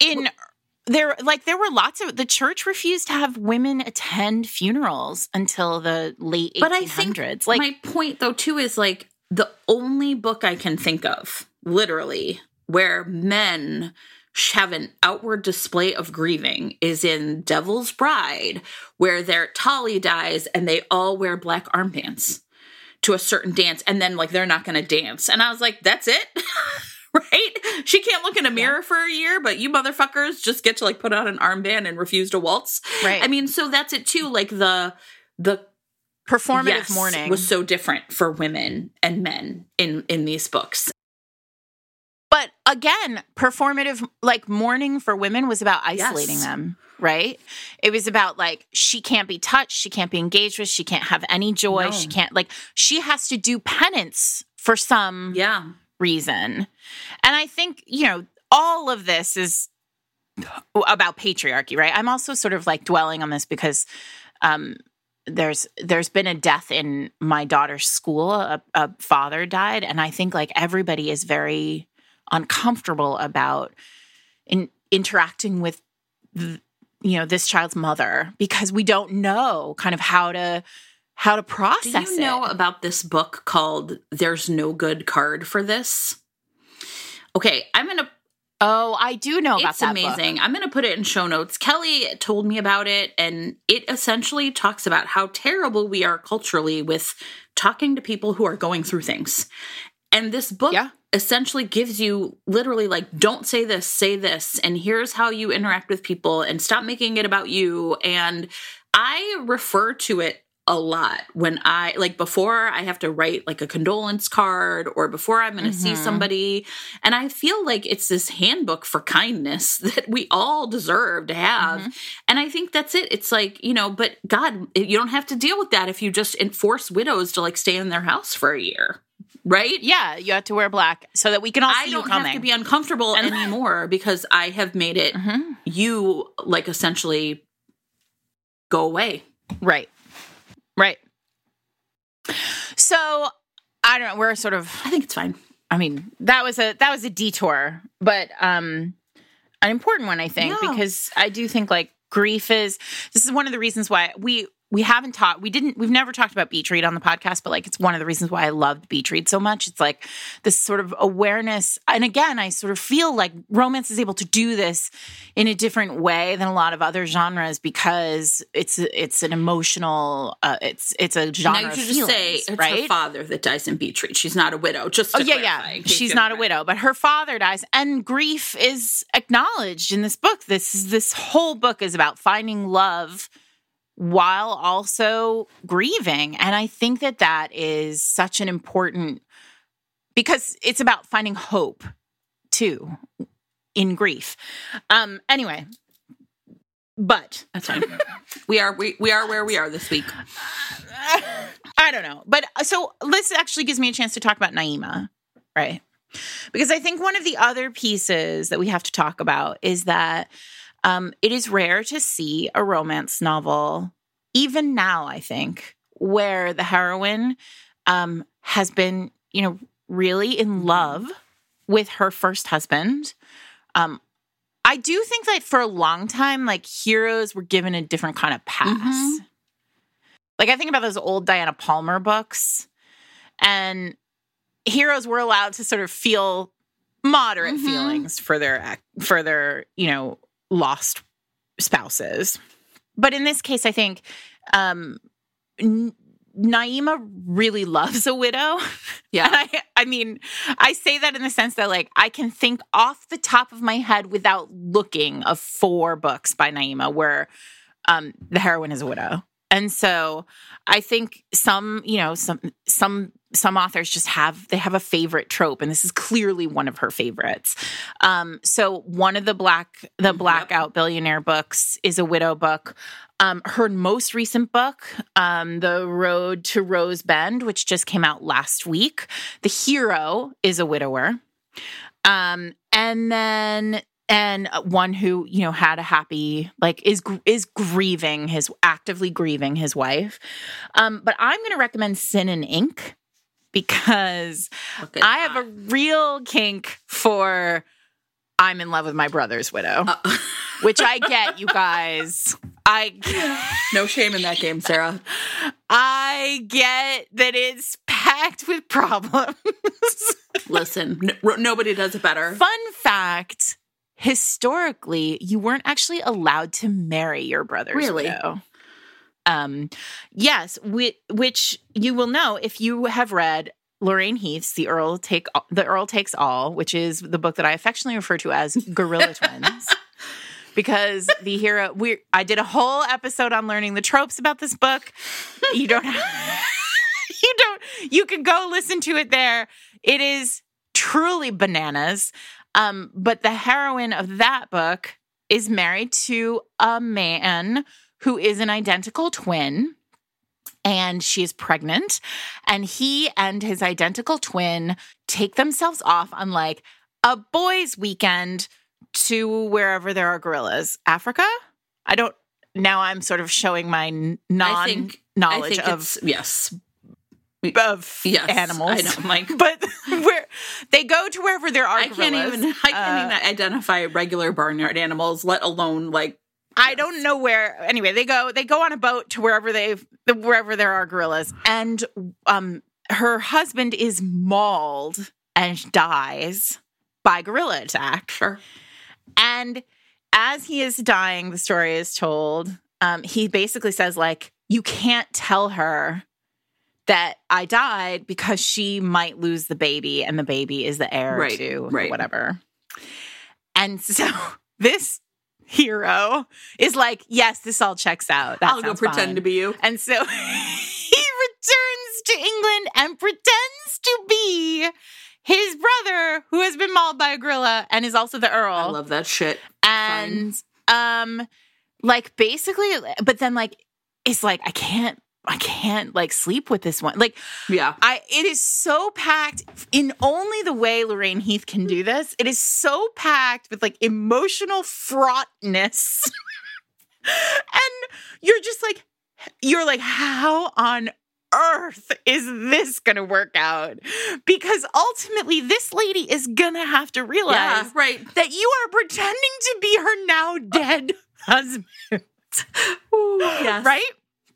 in there, like there were lots of the church refused to have women attend funerals until the late But eighteen hundreds. Like my point though too is like the only book I can think of, literally, where men have an outward display of grieving is in Devil's Bride, where their Tali dies and they all wear black armbands to a certain dance, and then like they're not going to dance. And I was like, that's it. Right? She can't look in a mirror yeah. for a year, but you motherfuckers just get to like put on an armband and refuse to waltz. Right. I mean, so that's it too. Like the the performative yes, mourning was so different for women and men in in these books. But again, performative like mourning for women was about isolating yes. them. Right? It was about like, she can't be touched. She can't be engaged with. She can't have any joy. No. She can't like, she has to do penance for some yeah. reason. And I think, you know, all of this is about patriarchy, right? I'm also sort of like dwelling on this because um, there's there's been a death in my daughter's school. A, a father died. And I think like everybody is very uncomfortable about in, interacting with the, you know, this child's mother because we don't know kind of how to how to process it. Do you know it. about this book called There's No Good Card for This? Okay, I'm going to Oh, I do know about it's that amazing. book. I'm going to put it in show notes. Kelly told me about it, and it essentially talks about how terrible we are culturally with talking to people who are going through things. And this book yeah. essentially gives you literally like, don't say this, say this, and here's how you interact with people, and stop making it about you. And I refer to it a lot when I, like before I have to write like a condolence card or before I'm going to mm-hmm. see somebody. And I feel like it's this handbook for kindness that we all deserve to have. Mm-hmm. And I think that's it. It's like, you know, but God, you don't have to deal with that if you just enforce widows to like stay in their house for a year. Right? Yeah, you have to wear black so that we can all I see don't you coming. have to be uncomfortable and- anymore because I have made it mm-hmm. you like essentially go away. Right. Right. So I don't know. We're sort of. I think it's fine. I mean, that was a that was a detour, but um, an important one, I think, yeah. because I do think like grief is. This is one of the reasons why we. We haven't talked, we didn't, we've never talked about Beach Read on the podcast, but like, it's one of the reasons why I loved Beach Read so much. It's like this sort of awareness. And again, I sort of feel like romance is able to do this in a different way than a lot of other genres because it's, it's an emotional, uh, it's, it's a genre now you of should feelings, just say it's right? her father that dies in Beach Read. She's not a widow. Just to oh yeah, clarify, yeah. She's not a widow, but her father dies, and grief is acknowledged in this book. This is this whole book is about finding love while also grieving. And I think that that is such an important, because it's about finding hope too in grief. Um, anyway, but that's fine. we are, we, we are where we are this week. I don't know. But so this actually gives me a chance to talk about Naima, right? Because I think one of the other pieces that we have to talk about is that Um, it is rare to see a romance novel, even now, I think, where the heroine um, has been, you know, really in love with her first husband. Um, I do think that for a long time, like, heroes were given a different kind of pass. Mm-hmm. Like, I think about those old Diana Palmer books, and heroes were allowed to sort of feel moderate mm-hmm. feelings for their, for their, you know, lost spouses. But in this case, I think um, N- Naima really loves a widow. Yeah. And I, I mean, I say that in the sense that, like, I can think off the top of my head without looking of four books by Naima where um, the heroine is a widow. And so I think some, you know, some some some authors just have, they have a favorite trope, and this is clearly one of her favorites. Um, so one of the black, the Blackout yep. Billionaire books is a widow book. Um, her most recent book, um, The Road to Rose Bend, which just came out last week, the hero is a widower. Um, and then And one who, you know, had a happy, like, is is grieving, his actively grieving his wife. Um, but I'm going to recommend Sin and Ink because I have a real kink for I'm in love with my brother's widow, Uh, which I get, you guys. I no shame in that game, Sarah. I get that it's packed with problems. Listen, n- nobody does it better. Fun fact, historically, you weren't actually allowed to marry your brother's Really? widow. Um, yes, which, which you will know if you have read Lorraine Heath's The Earl Take The Earl Takes All, which is the book that I affectionately refer to as Gorilla Twins. Because the hero, we I did a whole episode on learning the tropes about this book. You don't have, you don't, you can go listen to it there. It is truly bananas. Um, but the heroine of that book is married to a man who is an identical twin, and she is pregnant, and he and his identical twin take themselves off on like a boys' weekend to wherever there are gorillas. Africa? I don't, now I'm sort of showing my non-knowledge of, it's, yes. of yes, animals. I know, Mike. But where they go to wherever there are I gorillas. can't even, I can't Uh, even identify regular barnyard animals, let alone like, I don't know where. Anyway, they go. They go on a boat to wherever they, wherever there are gorillas, and um, her husband is mauled and dies by gorilla attack. sure. And as he is dying, the story is told. Um, he basically says, like, you can't tell her that I died because she might lose the baby, and the baby is the heir Right, to right. whatever. And so this hero is like, yes, this all checks out. That I'll go sounds pretend fine. to be you. And so he returns to England and pretends to be his brother who has been mauled by a gorilla and is also the Earl. I love that shit. And um like basically, but then like it's like I can't I can't like sleep with this one. Like Yeah. I it is so packed in only the way Lorraine Heath can do this. It is so packed with like emotional fraughtness. And you're just like you're like, how on earth is this going to work out? Because ultimately this lady is going to have to realize Yeah, right. that you are pretending to be her now dead husband. Ooh, yes. Right?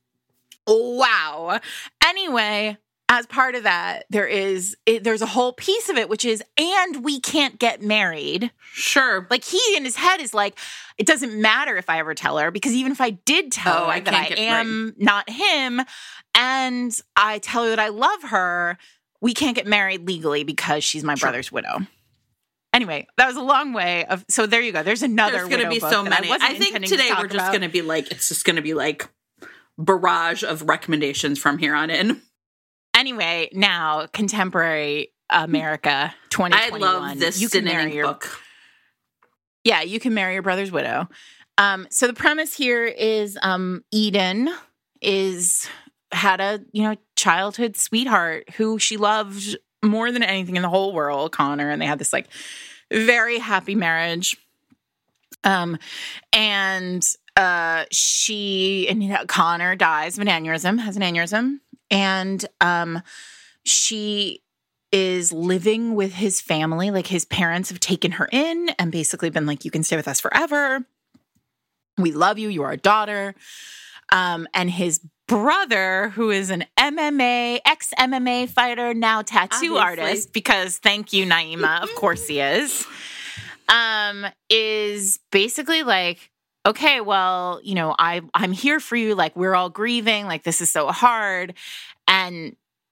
Wow. Anyway, as part of that, there is it, there's a whole piece of it, which is, and we can't get married. Sure. Like he in his head is like, it doesn't matter if I ever tell her, because even if I did tell Oh, her I that can't I get- am not him, and I tell her that I love her, we can't get married legally because she's my Sure. brother's widow. Anyway, that was a long way of. So there you go. There's another. There's going to widow be book so that many. I, wasn't I think intending to today talk we're just about. going to be like, it's just going to be like barrage of recommendations from here on in. Anyway, now contemporary America twenty I twenty-one. love this You can marry stinning your book. Yeah, you can marry your brother's widow. Um, so the premise here is um, Eden is had a you know childhood sweetheart who she loved more than anything in the whole world, Connor, and they had this like very happy marriage. Um, and uh, she and you know, Connor dies of an aneurysm, has an aneurysm, and um, she is living with his family. Like his parents have taken her in and basically been like, you can stay with us forever. We love you. You are our daughter. Um, and his brother, who is an M M A, ex-M M A fighter, now tattoo Obviously. artist, because thank you, Naima, of course he is, um, is basically like, okay, well, you know, I, I'm here for you. Like, we're all grieving. Like, this is so hard. And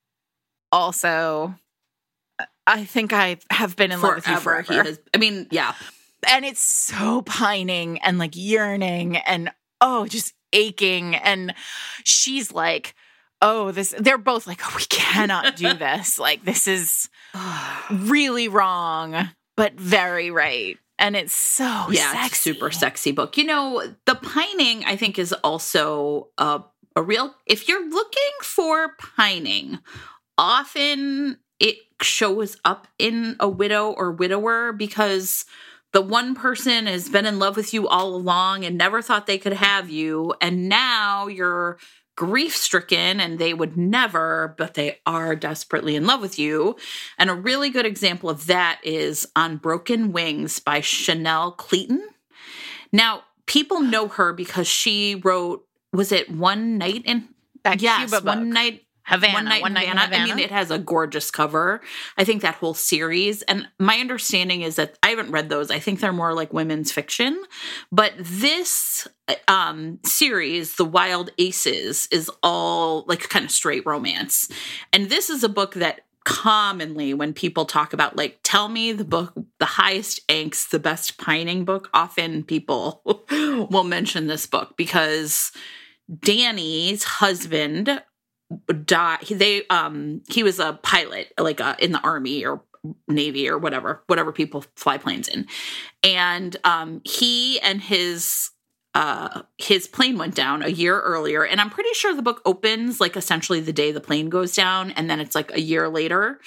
also, I think I have been in love with you Forever. forever. He has, I mean, yeah. And it's so pining and like yearning and, oh, just aching. And she's like, oh, this, they're both like, oh, we cannot do this. Like, this is really wrong, but very right. And it's so yeah, sexy. it's a super sexy book. You know, the pining, I think, is also a, a real, if you're looking for pining, often it shows up in a widow or widower because the one person has been in love with you all along and never thought they could have you. And now you're grief-stricken and they would never, but they are desperately in love with you. And a really good example of that is On Broken Wings by Chanel Clayton. Now, people know her because she wrote, was it One Night in that yes, Cuba book. One Night Havana, One Night, One in, Night in Havana. Havana. I mean, it has a gorgeous cover. I think that whole series, and my understanding is that I haven't read those. I think they're more like women's fiction. But this um, series, The Wild Aces, is all like kind of straight romance. And this is a book that commonly when people talk about like, tell me the book, the highest angst, the best pining book, often people will mention this book because Danny's husband died. He, they, um, he was a pilot, like uh, in the Army or Navy or whatever, whatever people fly planes in. And um, he and his uh, his plane went down a year earlier. And I'm pretty sure the book opens like essentially the day the plane goes down. And then it's like a year later.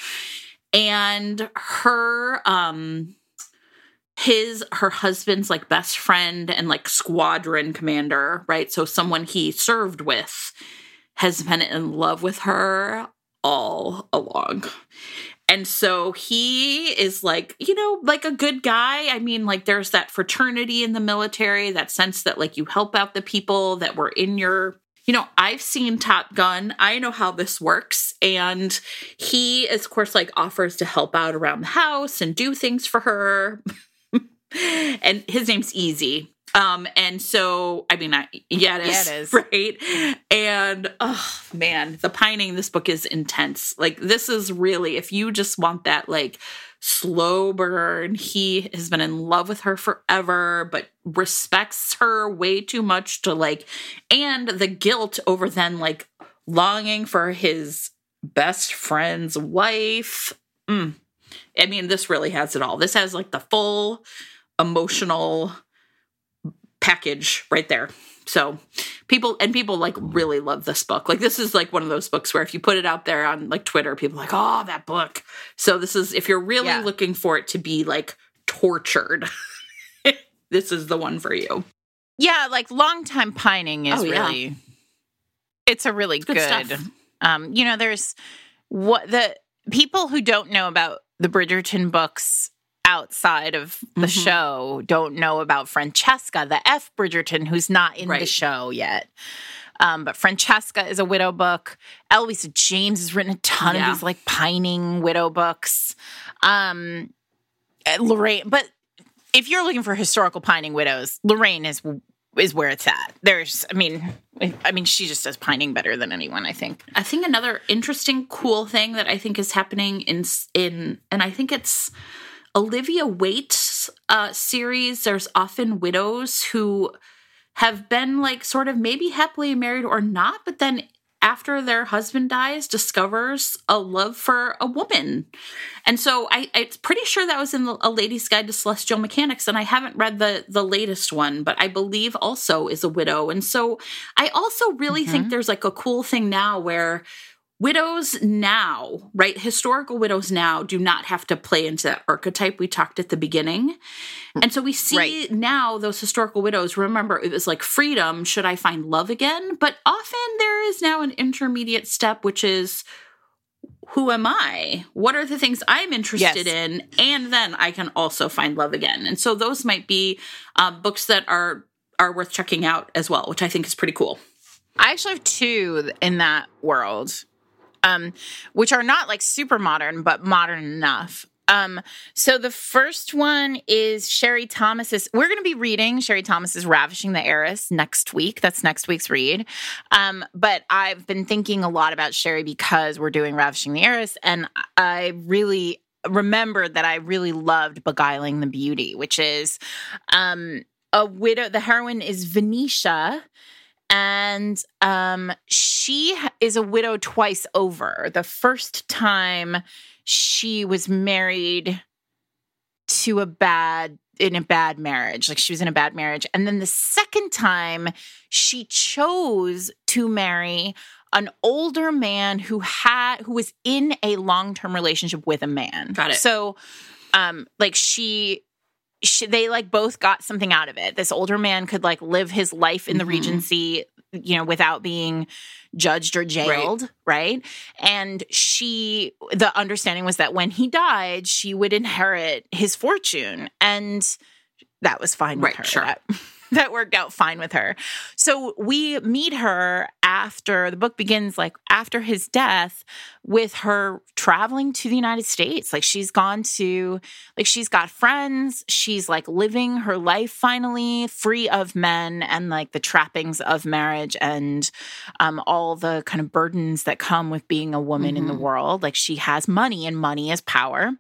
And her, um, his, her husband's like best friend and like squadron commander, right? So someone he served with has been in love with her all along. And so he is like, you know, like a good guy. I mean, like there's that fraternity in the military, that sense that like you help out the people that were in your, you know, I've seen Top Gun. I know how this works. And he, of course, like offers to help out around the house and do things for her. And his name's Easy. Um, and so, I mean, I, yeah, it is, yeah, it is. Right. And, oh man, the pining in this book is intense. Like this is really, if you just want that, like slow burn, he has been in love with her forever, but respects her way too much to like, and the guilt over then like longing for his best friend's wife. Mm. I mean, this really has it all. This has like the full emotional package right there. So people and people like really love this book. Like this is like one of those books where if you put it out there on like Twitter, people are like, oh, that book. So this is, if you're really yeah. looking for it to be like tortured, this is the one for you. Yeah. Like long time pining is oh, really, yeah. it's a really good, good um, you know, there's what the people who don't know about the Bridgerton books outside of the mm-hmm. show don't know about Francesca, the F. Bridgerton, who's not in right. the show yet. Um, but Francesca is a widow book. Eloisa James has written a ton yeah. of these like pining widow books. Um, Lorraine, but if you're looking for historical pining widows, Lorraine is is where it's at. There's, I mean, I mean, she just does pining better than anyone, I think. I think another interesting, cool thing that I think is happening in in, and I think it's Olivia Waite's uh, series. There's often widows who have been like sort of maybe happily married or not, but then after their husband dies, discovers a love for a woman. And so I, I'm pretty sure that was in the, A Lady's Guide to Celestial Mechanics, and I haven't read the the latest one, but I believe also is a widow. And so I also really mm-hmm. think there's like a cool thing now where widows now, right? Historical widows now do not have to play into that archetype we talked at the beginning. And so we see right. now those historical widows, remember, it was like freedom, should I find love again? But often there is now an intermediate step, which is, who am I? What are the things I'm interested yes. in? And then I can also find love again. And so those might be uh, books that are are worth checking out as well, which I think is pretty cool. I actually have two in that world. Um, which are not like super modern, but modern enough. Um, so the first one is Sherry Thomas's. We're going to be reading Sherry Thomas's Ravishing the Heiress next week. That's next week's read. Um, but I've been thinking a lot about Sherry because we're doing Ravishing the Heiress, and I really remembered that I really loved Beguiling the Beauty, which is um, a widow. The heroine is Venetia. And um, she is a widow twice over. The first time she was married to a bad, in a bad marriage. Like she was in a bad marriage. And then the second time she chose to marry an older man who had, who was in a long-term relationship with a man. Got it. So um, like she... she, they like both got something out of it. This older man could like live his life in the mm-hmm. Regency, you know, without being judged or jailed, right. right? And she, the understanding was that when he died, she would inherit his fortune. And that was fine with right, her. Sure. That, that worked out fine with her. So we meet her after, the book begins like after his death with her traveling to the United States. Like she's gone to, like she's got friends. She's like living her life finally free of men and like the trappings of marriage and um, all the kind of burdens that come with being a woman mm-hmm. in the world. Like she has money and money is power.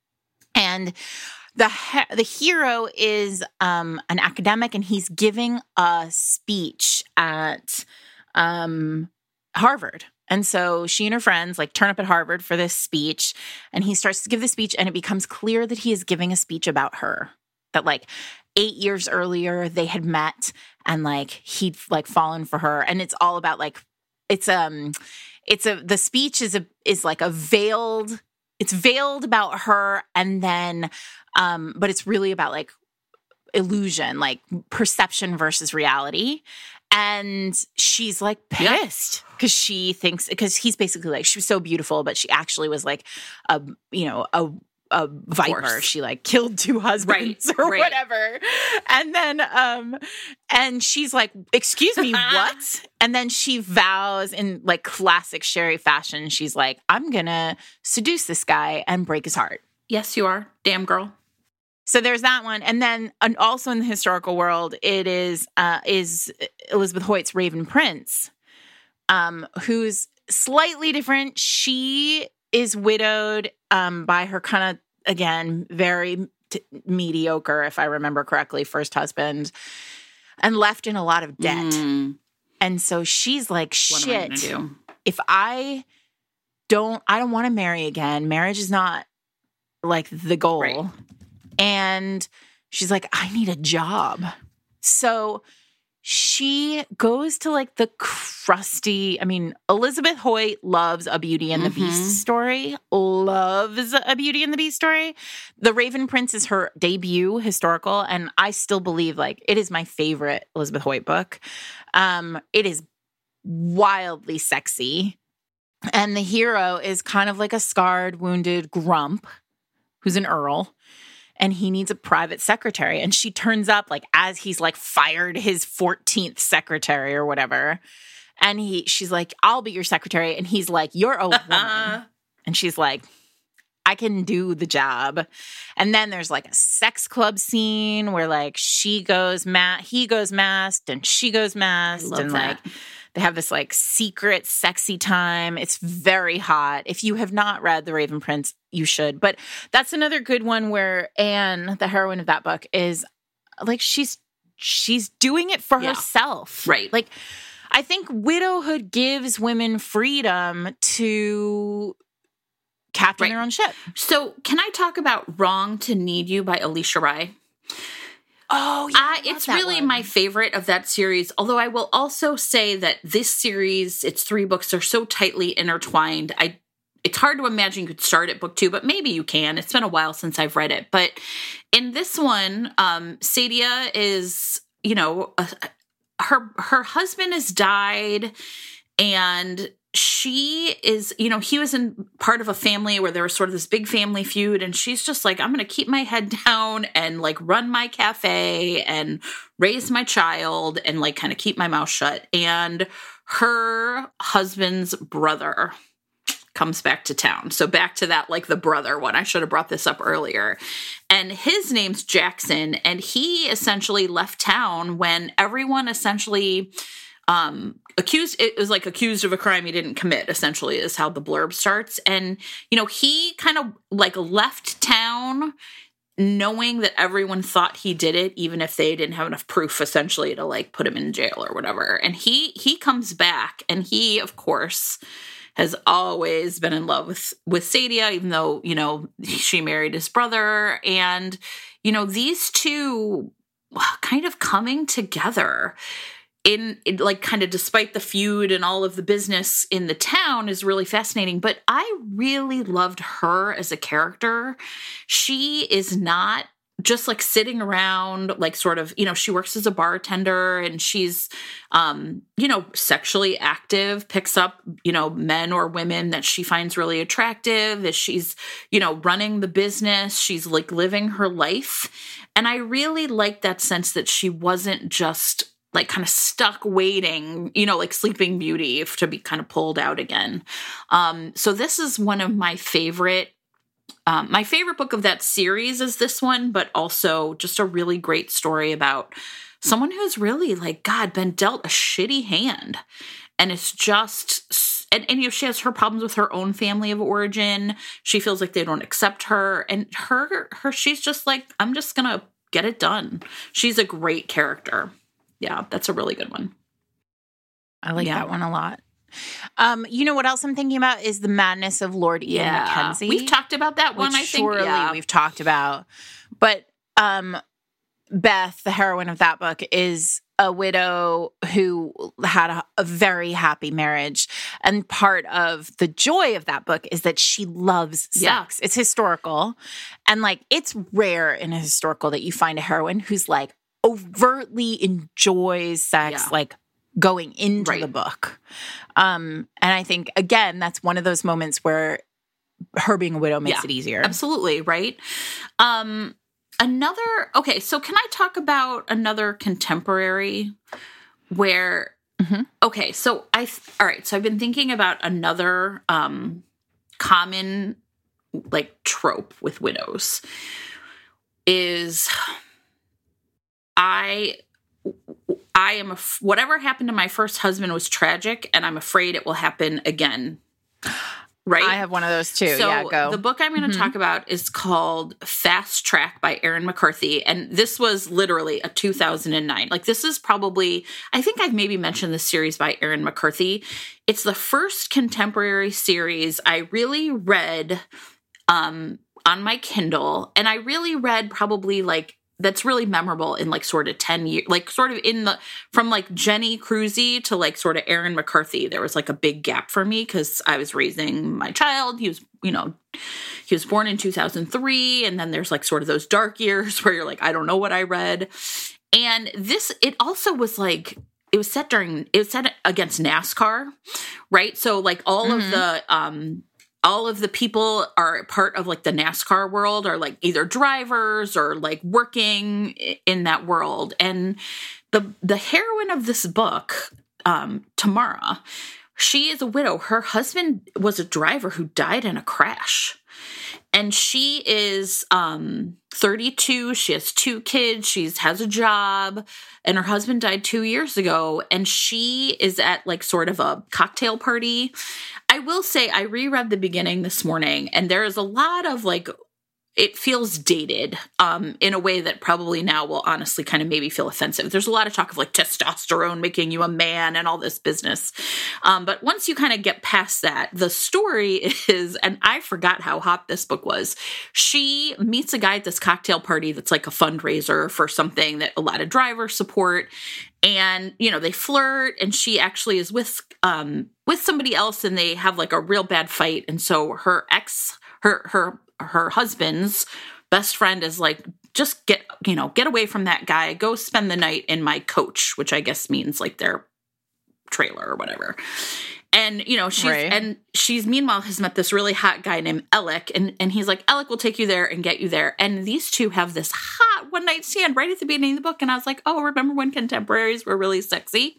And The the hero is um, an academic, and he's giving a speech at um, Harvard. And so she and her friends like turn up at Harvard for this speech, and he starts to give the speech, and it becomes clear that he is giving a speech about her. That like eight years earlier they had met, and like he'd like fallen for her, and it's all about like it's um it's a the speech is a is like a veiled. It's veiled about her, and then, um, but it's really about like illusion, like perception versus reality. And she's like pissed because yeah. she thinks, because he's basically like, she was so beautiful, but she actually was like a, you know, a, a viper. She like killed two husbands right, or right. whatever. And then, um, and she's like, excuse me, what? And then she vows in like classic Sherry fashion. She's like, I'm going to seduce this guy and break his heart. Yes, you are. Damn girl. So there's that one. And then and also in the historical world, it is, uh, is Elizabeth Hoyt's Raven Prince, um, who's slightly different. She is widowed um, by her kind of, again, very t- mediocre, if I remember correctly, first husband, and left in a lot of debt. Mm. And so she's like, shit, what am I gonna do? If I don't, I don't want to marry again. Marriage is not like the goal. Right. And she's like, I need a job. So she goes to like the crusty, I mean, Elizabeth Hoyt loves a Beauty and the mm-hmm. Beast story, loves a Beauty and the Beast story. The Raven Prince is her debut historical, and I still believe like it is my favorite Elizabeth Hoyt book. Um, it is wildly sexy. And the hero is kind of like a scarred, wounded grump who's an earl. And he needs a private secretary. And she turns up like as he's like fired his fourteenth secretary or whatever. And he, she's like, I'll be your secretary. And he's like, you're a woman. And she's like, I can do the job. And then there's like a sex club scene where like she goes ma- he goes masked and she goes masked. And that. like they have this like secret sexy time. It's very hot. If you have not read The Raven Prince, you should. But that's another good one where Anne, the heroine of that book, is like she's she's doing it for yeah. herself. Right. Like I think widowhood gives women freedom to captain right. their own ship. So can I talk about Wrong to Need You by Alicia Rai? Oh, yeah. Uh, it's really one. my favorite of that series, although I will also say that this series, its three books are so tightly intertwined. I It's hard to imagine you could start at book two, but maybe you can. It's been a while since I've read it. But in this one, um, Sadia is, you know, uh, her her husband has died, and she is, you know, he was in part of a family where there was sort of this big family feud, and she's just like, I'm going to keep my head down and like run my cafe and raise my child and like kind of keep my mouth shut. And her husband's brother comes back to town. So back to that, like the brother one. I should have brought this up earlier. And his name's Jackson, and he essentially left town when everyone essentially um, accused, it was like accused of a crime he didn't commit, essentially, is how the blurb starts. And, you know, he kind of like left town knowing that everyone thought he did it, even if they didn't have enough proof, essentially, to like put him in jail or whatever. And he, he comes back, and he, of course, has always been in love with, with Sadia, even though, you know, she married his brother. And, you know, these two kind of coming together in, in like kind of despite the feud and all of the business in the town is really fascinating. But I really loved her as a character. She is not just like sitting around, like sort of, you know, she works as a bartender and she's, um, you know, sexually active, picks up, you know, men or women that she finds really attractive as she's, you know, running the business. She's like living her life. And I really like that sense that she wasn't just like kind of stuck waiting, you know, like Sleeping Beauty to be kind of pulled out again. Um, so this is one of my favorite Um, my favorite book of that series is this one, but also just a really great story about someone who's really, like, God, been dealt a shitty hand. And it's just, and, and you know, she has her problems with her own family of origin. She feels like they don't accept her. And her, her, she's just like, I'm just going to get it done. She's a great character. Yeah, that's a really good one. I like Yeah. that one a lot. Um, you know what else I'm thinking about is The Madness of Lord Ian Yeah. Mackenzie. We've talked about that one, which I think. surely Yeah. we've talked about. But um, Beth, the heroine of that book, is a widow who had a, a very happy marriage. And part of the joy of that book is that she loves sex. Yeah. It's historical. And like, it's rare in a historical that you find a heroine who's like overtly enjoys sex, Yeah. like going into Right. the book. Um, and I think, again, that's one of those moments where her being a widow makes Yeah. it easier. Absolutely, right? Um, another, okay, so can I talk about another contemporary where, Mhm. okay, so I, all right, so I've been thinking about another um, common, like, trope with widows is I... I am, a, whatever happened to my first husband was tragic, and I'm afraid it will happen again. Right? I have one of those too. So yeah, go. the book I'm going to Mhm. talk about is called Fast Track by Erin McCarthy. And this was literally a two thousand nine. Like, this is probably, I think I've maybe mentioned this series by Erin McCarthy. It's the first contemporary series I really read um, on my Kindle. And I really read probably like, that's really memorable in like sort of ten years, like sort of in the, from like Jenny Cruzy to like sort of Erin McCarthy, there was like a big gap for me because I was raising my child. He was, you know, he was born in two thousand three. And then there's like sort of those dark years where you're like, I don't know what I read. And this, it also was like, it was set during, it was set against NASCAR, right? So like all Mhm. of the, um, all of the people are part of like the NASCAR world are like either drivers or like working in that world. And the the heroine of this book, um, Tamara, she is a widow. Her husband was a driver who died in a crash. And she is um, thirty-two. She has two kids. She has a job. And her husband died two years ago. And she is at like sort of a cocktail party. I will say I reread the beginning this morning. And there is a lot of like, it feels dated um, in a way that probably now will honestly kind of maybe feel offensive. There's a lot of talk of like testosterone making you a man and all this business. Um, but once you kind of get past that, the story is, and I forgot how hot this book was. She meets a guy at this cocktail party that's like a fundraiser for something that a lot of drivers support. And, you know, they flirt and she actually is with, um, with somebody else and they have like a real bad fight. And so her ex, her, her, her husband's best friend is like, just get, you know, get away from that guy. Go spend the night in my coach, which I guess means like their trailer or whatever. And, you know, she's, Right. and she's meanwhile has met this really hot guy named Alec. And, and he's like, Alec will take you there and get you there. And these two have this hot one night stand right at the beginning of the book. And I was like, oh, remember when contemporaries were really sexy?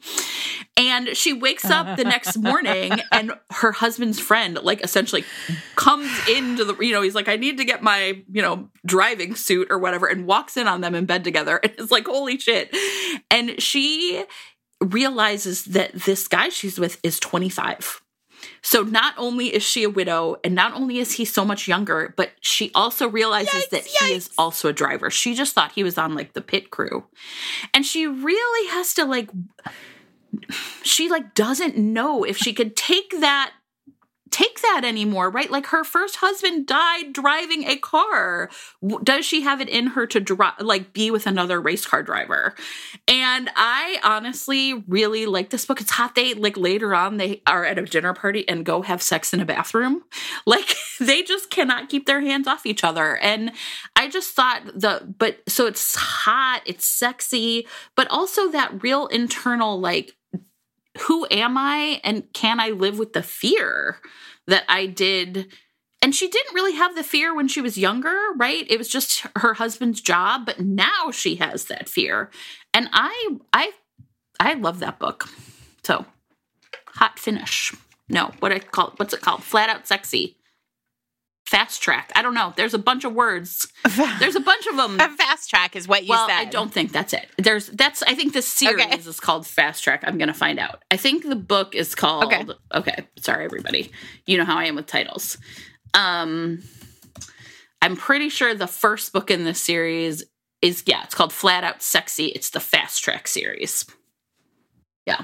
And she wakes up the next morning and her husband's friend, like essentially comes into the, you know, he's like, I need to get my, you know, driving suit or whatever, and walks in on them in bed together. And it's like, holy shit. And she realizes that this guy she's with is twenty-five. So not only is she a widow and not only is he so much younger, but she also realizes Yikes, that he is also a driver. She just thought he was on like the pit crew. And she really has to like, she like doesn't know if she could take that take that anymore, right? Like her first husband died driving a car. Does she have it in her to dri- like be with another race car driver? And I honestly really like this book. It's hot. They like later on, they are at a dinner party and go have sex in a bathroom. Like they just cannot keep their hands off each other. And I just thought the, but so it's hot, it's sexy, but also that real internal, like, who am I and can I live with the fear that I did? And she didn't really have the fear when she was younger, right? It was just her husband's job, but now she has that fear. And I I I love that book. So, hot finish. No, what I call what's it called? Flat Out Sexy. Fast track. I don't know. There's a bunch of words. There's a bunch of them. A fast track is what you well, said. I don't think that's it. There's that's. I think this series okay. is called Fast Track. I'm going to find out. I think the book is called. Okay. Okay. Sorry, everybody. You know how I am with titles. Um, I'm pretty sure the first book in this series is yeah. It's called Flat Out Sexy. It's the Fast Track series. Yeah.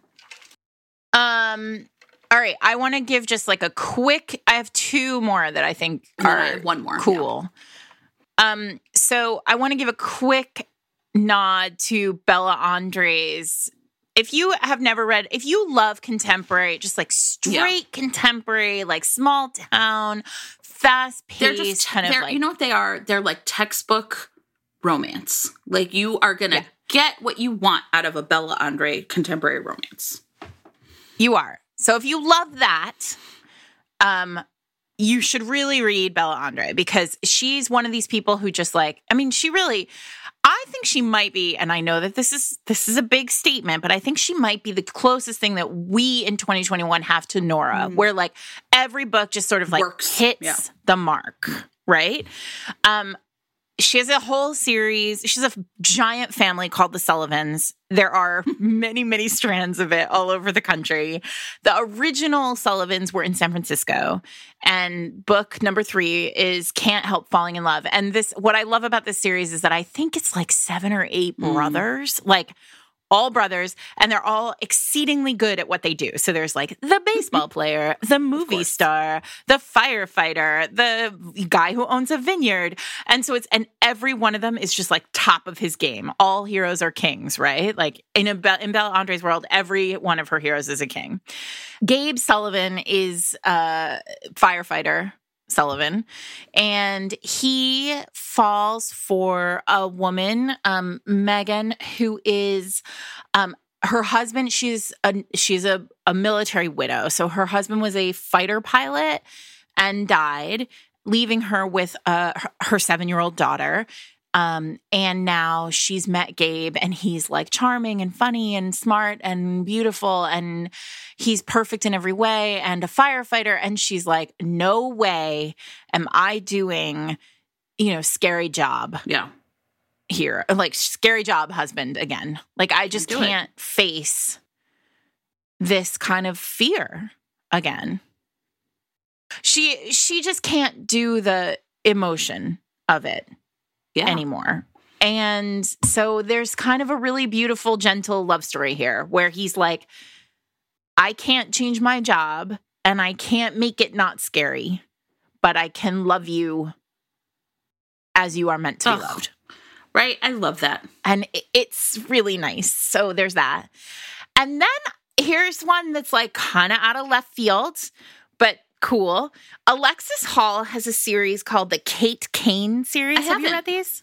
Um. All right, I want to give just like a quick, I have two more that I think and are I have one more. cool. Yeah. Um, so I want to give a quick nod to Bella Andres. If you have never read, if you love contemporary, just like straight yeah. contemporary, like small town, fast paced, they're just kind of they're, like, you know what they are? They're like textbook romance. Like you are going to yeah. get what you want out of a Bella Andre contemporary romance. You are. So if you love that, um, you should really read Bella Andre because she's one of these people who just like, I mean, she really, I think she might be, and I know that this is this is a big statement, but I think she might be the closest thing that we in twenty twenty-one have to Nora, mm. where like every book just sort of like Works. hits yeah. the mark, right? Um, she has a whole series. She's a giant family called the Sullivans. There are many, many strands of it all over the country. The original Sullivans were in San Francisco. And book number three is Can't Help Falling in Love. And this, what I love about this series is that I think it's like seven or eight mm. brothers, like all brothers, and they're all exceedingly good at what they do. So there's like the baseball player, the movie star, the firefighter, the guy who owns a vineyard. And so it's, and every one of them is just like top of his game. All heroes are kings, right? Like in a, in Bella Andre's world, every one of her heroes is a king. Gabe Sullivan is a firefighter. Sullivan, and he falls for a woman, um, Megan, who is um, her husband. She's a she's a, a military widow, so her husband was a fighter pilot and died, leaving her with uh, her seven-year-old daughter. Um, and now she's met Gabe, and he's like charming and funny and smart and beautiful, and he's perfect in every way and a firefighter. And she's like, no way am I doing, you know, scary job. Yeah. Here. Like scary job husband again. Like I just can't it. face this kind of fear again. She, she just can't do the emotion of it. Yeah. anymore. And so there's kind of a really beautiful, gentle love story here where he's like, I can't change my job and I can't make it not scary, but I can love you as you are meant to be oh, loved. Right. I love that. And it's really nice. So there's that. And then here's one that's like kind of out of left field, but cool. Alexis Hall has a series called the Kate Kane series. I Have you read these?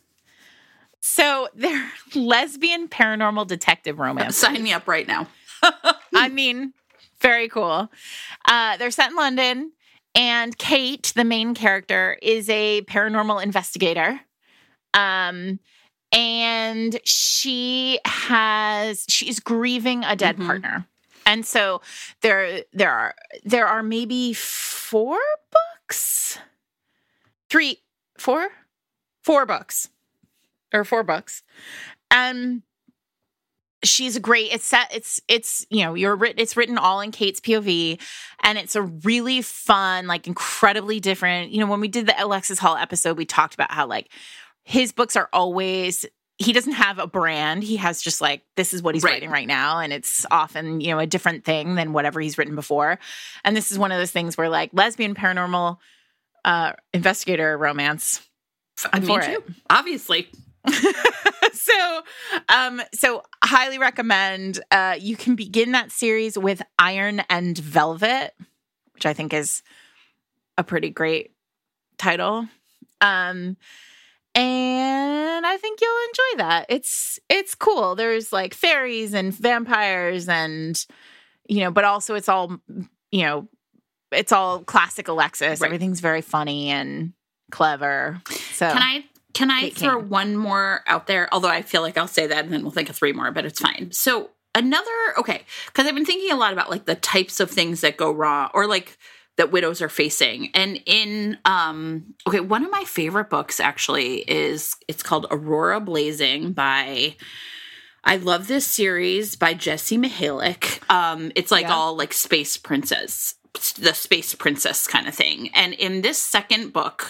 So they're lesbian paranormal detective romance. Sign me up right now. I mean, very cool. Uh, they're set in London, and Kate, the main character, is a paranormal investigator. Um, and she has she's grieving a dead mm-hmm. partner. And so there, there are there are maybe four books, three, four, four books, or four books. Um, she's great. It's set. It's it's you know you're written. It's written all in Kate's P O V, and it's a really fun, like incredibly different. You know, when we did the Alexis Hall episode, we talked about how like his books are always he doesn't have a brand. He has just like, this is what he's Right. writing right now. And it's often, you know, a different thing than whatever he's written before. And this is one of those things where like lesbian paranormal uh, investigator romance. I I'm mean, for too. it. Obviously. so, um, so highly recommend. Uh, you can begin that series with Iron and Velvet, which I think is a pretty great title. Um, and I think you'll enjoy that. It's it's cool. There's like fairies and vampires, and you know, but also it's all you know, it's all classic Alexis. Right. Everything's very funny and clever. So Can I can I Kate throw King. one more out there? Although I feel like I'll say that and then we'll think of three more, but it's fine. So another okay, because I've been thinking a lot about like the types of things that go wrong, or like that widows are facing. And in um okay, one of my favorite books actually is it's called Aurora Blazing by I love this series by Jessie Mihalik. Um it's like Yeah. all like space princess, the space princess kind of thing. And in this second book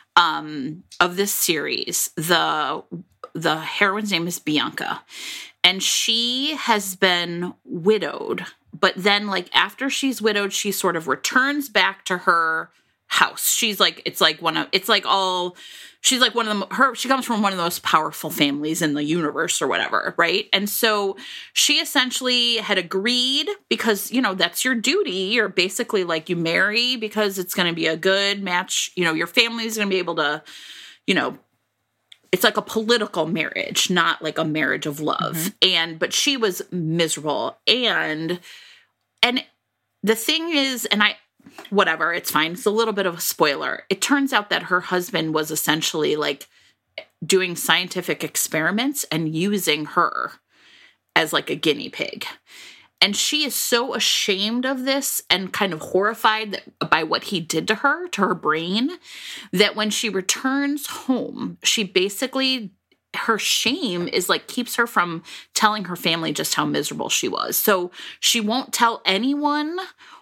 um of this series, the the heroine's name is Bianca. And she has been widowed, but then like after she's widowed, she sort of returns back to her house. She's like, it's like one of, it's like all, she's like one of them, her, she comes from one of the most powerful families in the universe or whatever, right? And so she essentially had agreed because, you know, that's your duty. You're basically like, you marry because it's going to be a good match. You know, your family's going to be able to, you know, it's like a political marriage, not like a marriage of love. Mm-hmm. And, but she was miserable. And, and the thing is, and I, whatever, it's fine. It's a little bit of a spoiler. It turns out that her husband was essentially like doing scientific experiments and using her as like a guinea pig. And she is so ashamed of this and kind of horrified that, by what he did to her, to her brain, that when she returns home, she basically, her shame is like keeps her from telling her family just how miserable she was. So she won't tell anyone.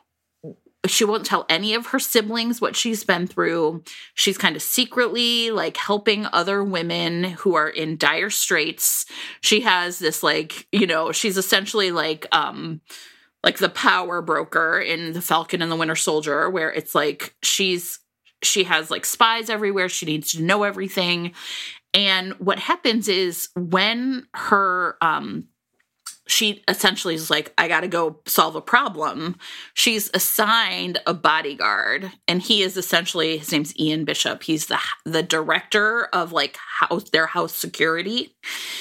She won't tell any of her siblings what she's been through. She's kind of secretly like helping other women who are in dire straits. She has this like, you know, she's essentially like, um, like the power broker in The Falcon and the Winter Soldier, where it's like she's, she has like spies everywhere. She needs to know everything. And what happens is when her, um, she essentially is like, I got to go solve a problem. She's assigned a bodyguard, and he is essentially, his name's Ian Bishop. He's the the director of like house, their house security.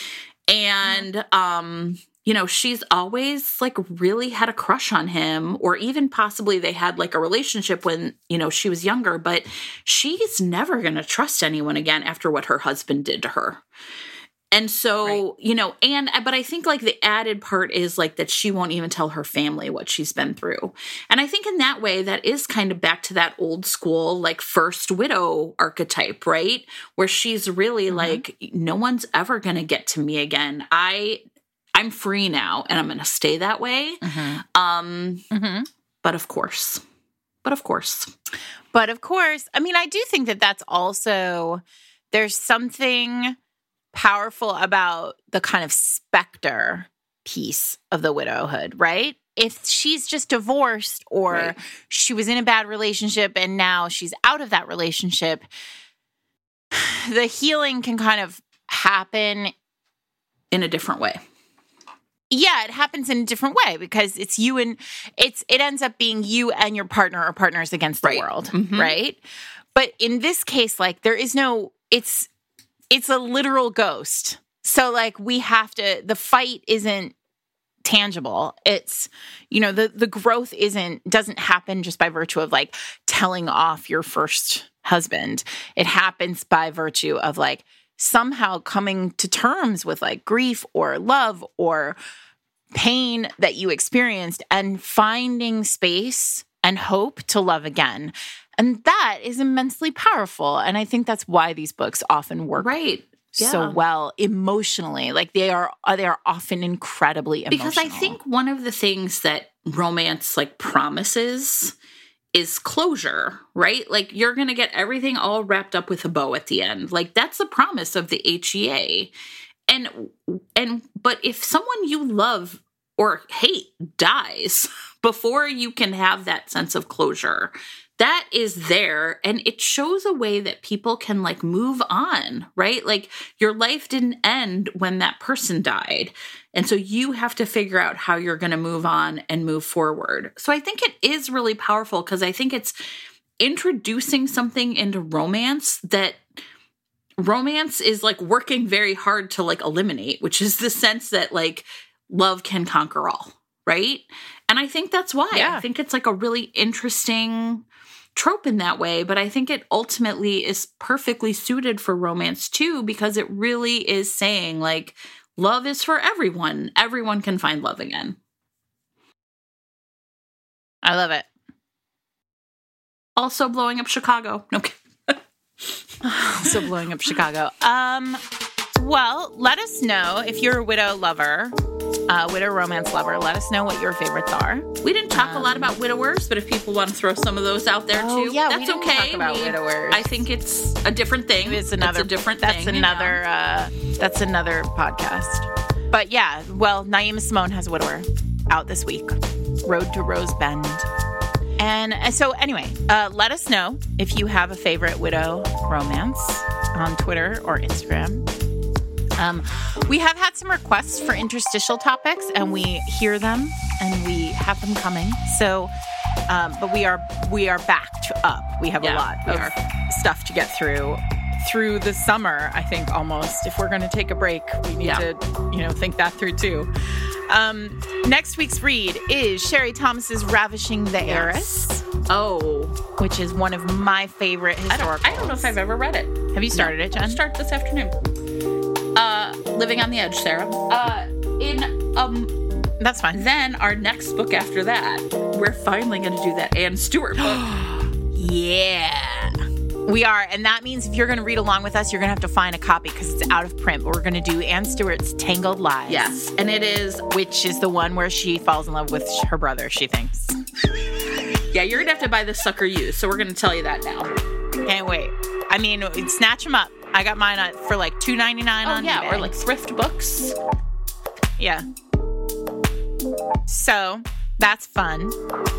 And, um, you know, she's always like really had a crush on him, or even possibly they had like a relationship when, you know, she was younger, but she's never going to trust anyone again after what her husband did to her. And so, right. you know, and, but I think like the added part is like that she won't even tell her family what she's been through. And I think in that way, that is kind of back to that old school, like first widow archetype, right? Where she's really mm-hmm. like, no one's ever going to get to me again. I, I'm free now and I'm going to stay that way. Mm-hmm. Um, mm-hmm. But of course, but of course, but of course, I mean, I do think that that's also, there's something powerful about the kind of specter piece of the widowhood, right? If she's just divorced or right. she was in a bad relationship and now she's out of that relationship, the healing can kind of happen in a different way. Yeah, it happens in a different way because it's you and it's it ends up being you and your partner or partners against the right. world, mm-hmm. right? But in this case, like there is no it's It's a literal ghost. So like we have to, the fight isn't tangible. It's, you know, the, the growth isn't, doesn't happen just by virtue of like telling off your first husband. It happens by virtue of like somehow coming to terms with like grief or love or pain that you experienced and finding space and hope to love again. And that is immensely powerful. And I think that's why these books often work right. yeah. so well emotionally. Like they are they are often incredibly emotional. Because I think one of the things that romance like promises is closure, right? Like you're going to get everything all wrapped up with a bow at the end. Like that's the promise of the H E A. and and but if someone you love or hate dies before you can have that sense of closure, that is there, and it shows a way that people can like move on, right? Like your life didn't end when that person died. And so you have to figure out how you're going to move on and move forward. So I think it is really powerful because I think it's introducing something into romance that romance is like working very hard to like eliminate, which is the sense that like love can conquer all, right? And I think that's why. Yeah. I think it's like a really interesting trope in that way, but I think it ultimately is perfectly suited for romance too, because it really is saying like, love is for everyone. Everyone can find love again. I love it. Also blowing up Chicago. Okay. Also blowing up Chicago. Um, well, let us know if you're a widow lover, uh, widow romance lover. Let us know what your favorites are. We didn't talk um, a lot about widowers, but if people want to throw some of those out there oh, too, yeah, that's we didn't okay. Talk about we, widowers. I think it's a different thing. It's another it's a different that's thing. Another. Uh, that's another podcast. But yeah, well, Naima Simone has a widower out this week. Road to Rose Bend. And so anyway, uh, let us know if you have a favorite widow romance on Twitter or Instagram. Um, we have had some requests for interstitial topics, and we hear them and we have them coming. So, um, but we are we are backed up. We have yeah, a lot of are. stuff to get through through the summer. I think almost if we're going to take a break, we need yeah. to you know think that through too. Um, next week's read is Sherry Thomas's Ravishing the Heiress. Yes. Oh. Which is one of my favorite historical. I, I don't know if I've ever read it. Have you started no, it, Jen? I'll start this afternoon. Uh, Living on the Edge, Sarah. Uh, in, um... That's fine. Then our next book after that, we're finally going to do that Anne Stewart book. Yeah. We are, and that means if you're going to read along with us, you're going to have to find a copy because it's out of print. But we're going to do Anne Stewart's Tangled Lies. Yes, and it is... Which is the one where she falls in love with her brother, she thinks. Yeah, you're going to have to buy the sucker used, so we're going to tell you that now. Can't wait. I mean, snatch them up. I got mine for like two ninety-nine oh, on yeah, eBay. Or like thrift books. Yeah. So, that's fun.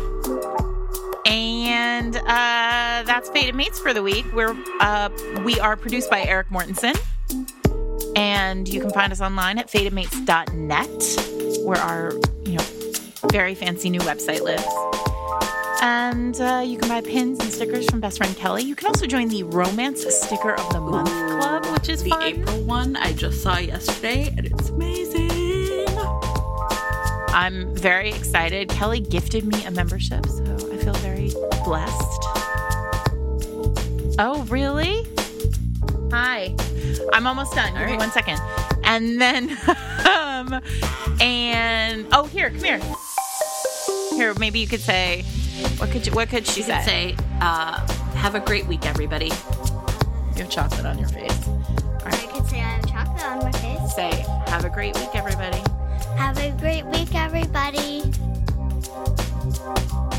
And uh, that's Fated Mates for the week. We're uh, we are produced by Eric Mortensen, and you can find us online at fated mates dot net, where our you know very fancy new website lives. And uh, you can buy pins and stickers from Best Friend Kelly. You can also join the Romance Sticker of the Month Ooh, Club, which is the fun. April one I just saw yesterday, and it's amazing. I'm very excited. Kelly gifted me a membership, so I feel very blessed. Oh, really? Hi. I'm almost done. Give All me right. one second. And then, um, and, oh, here, come here. Here, maybe you could say, what could you, what could she You say? could say, uh, have a great week, everybody. You have chocolate on your face. All right. I could say I have chocolate on my face. Say, have a great week, everybody. Have a great week, everybody.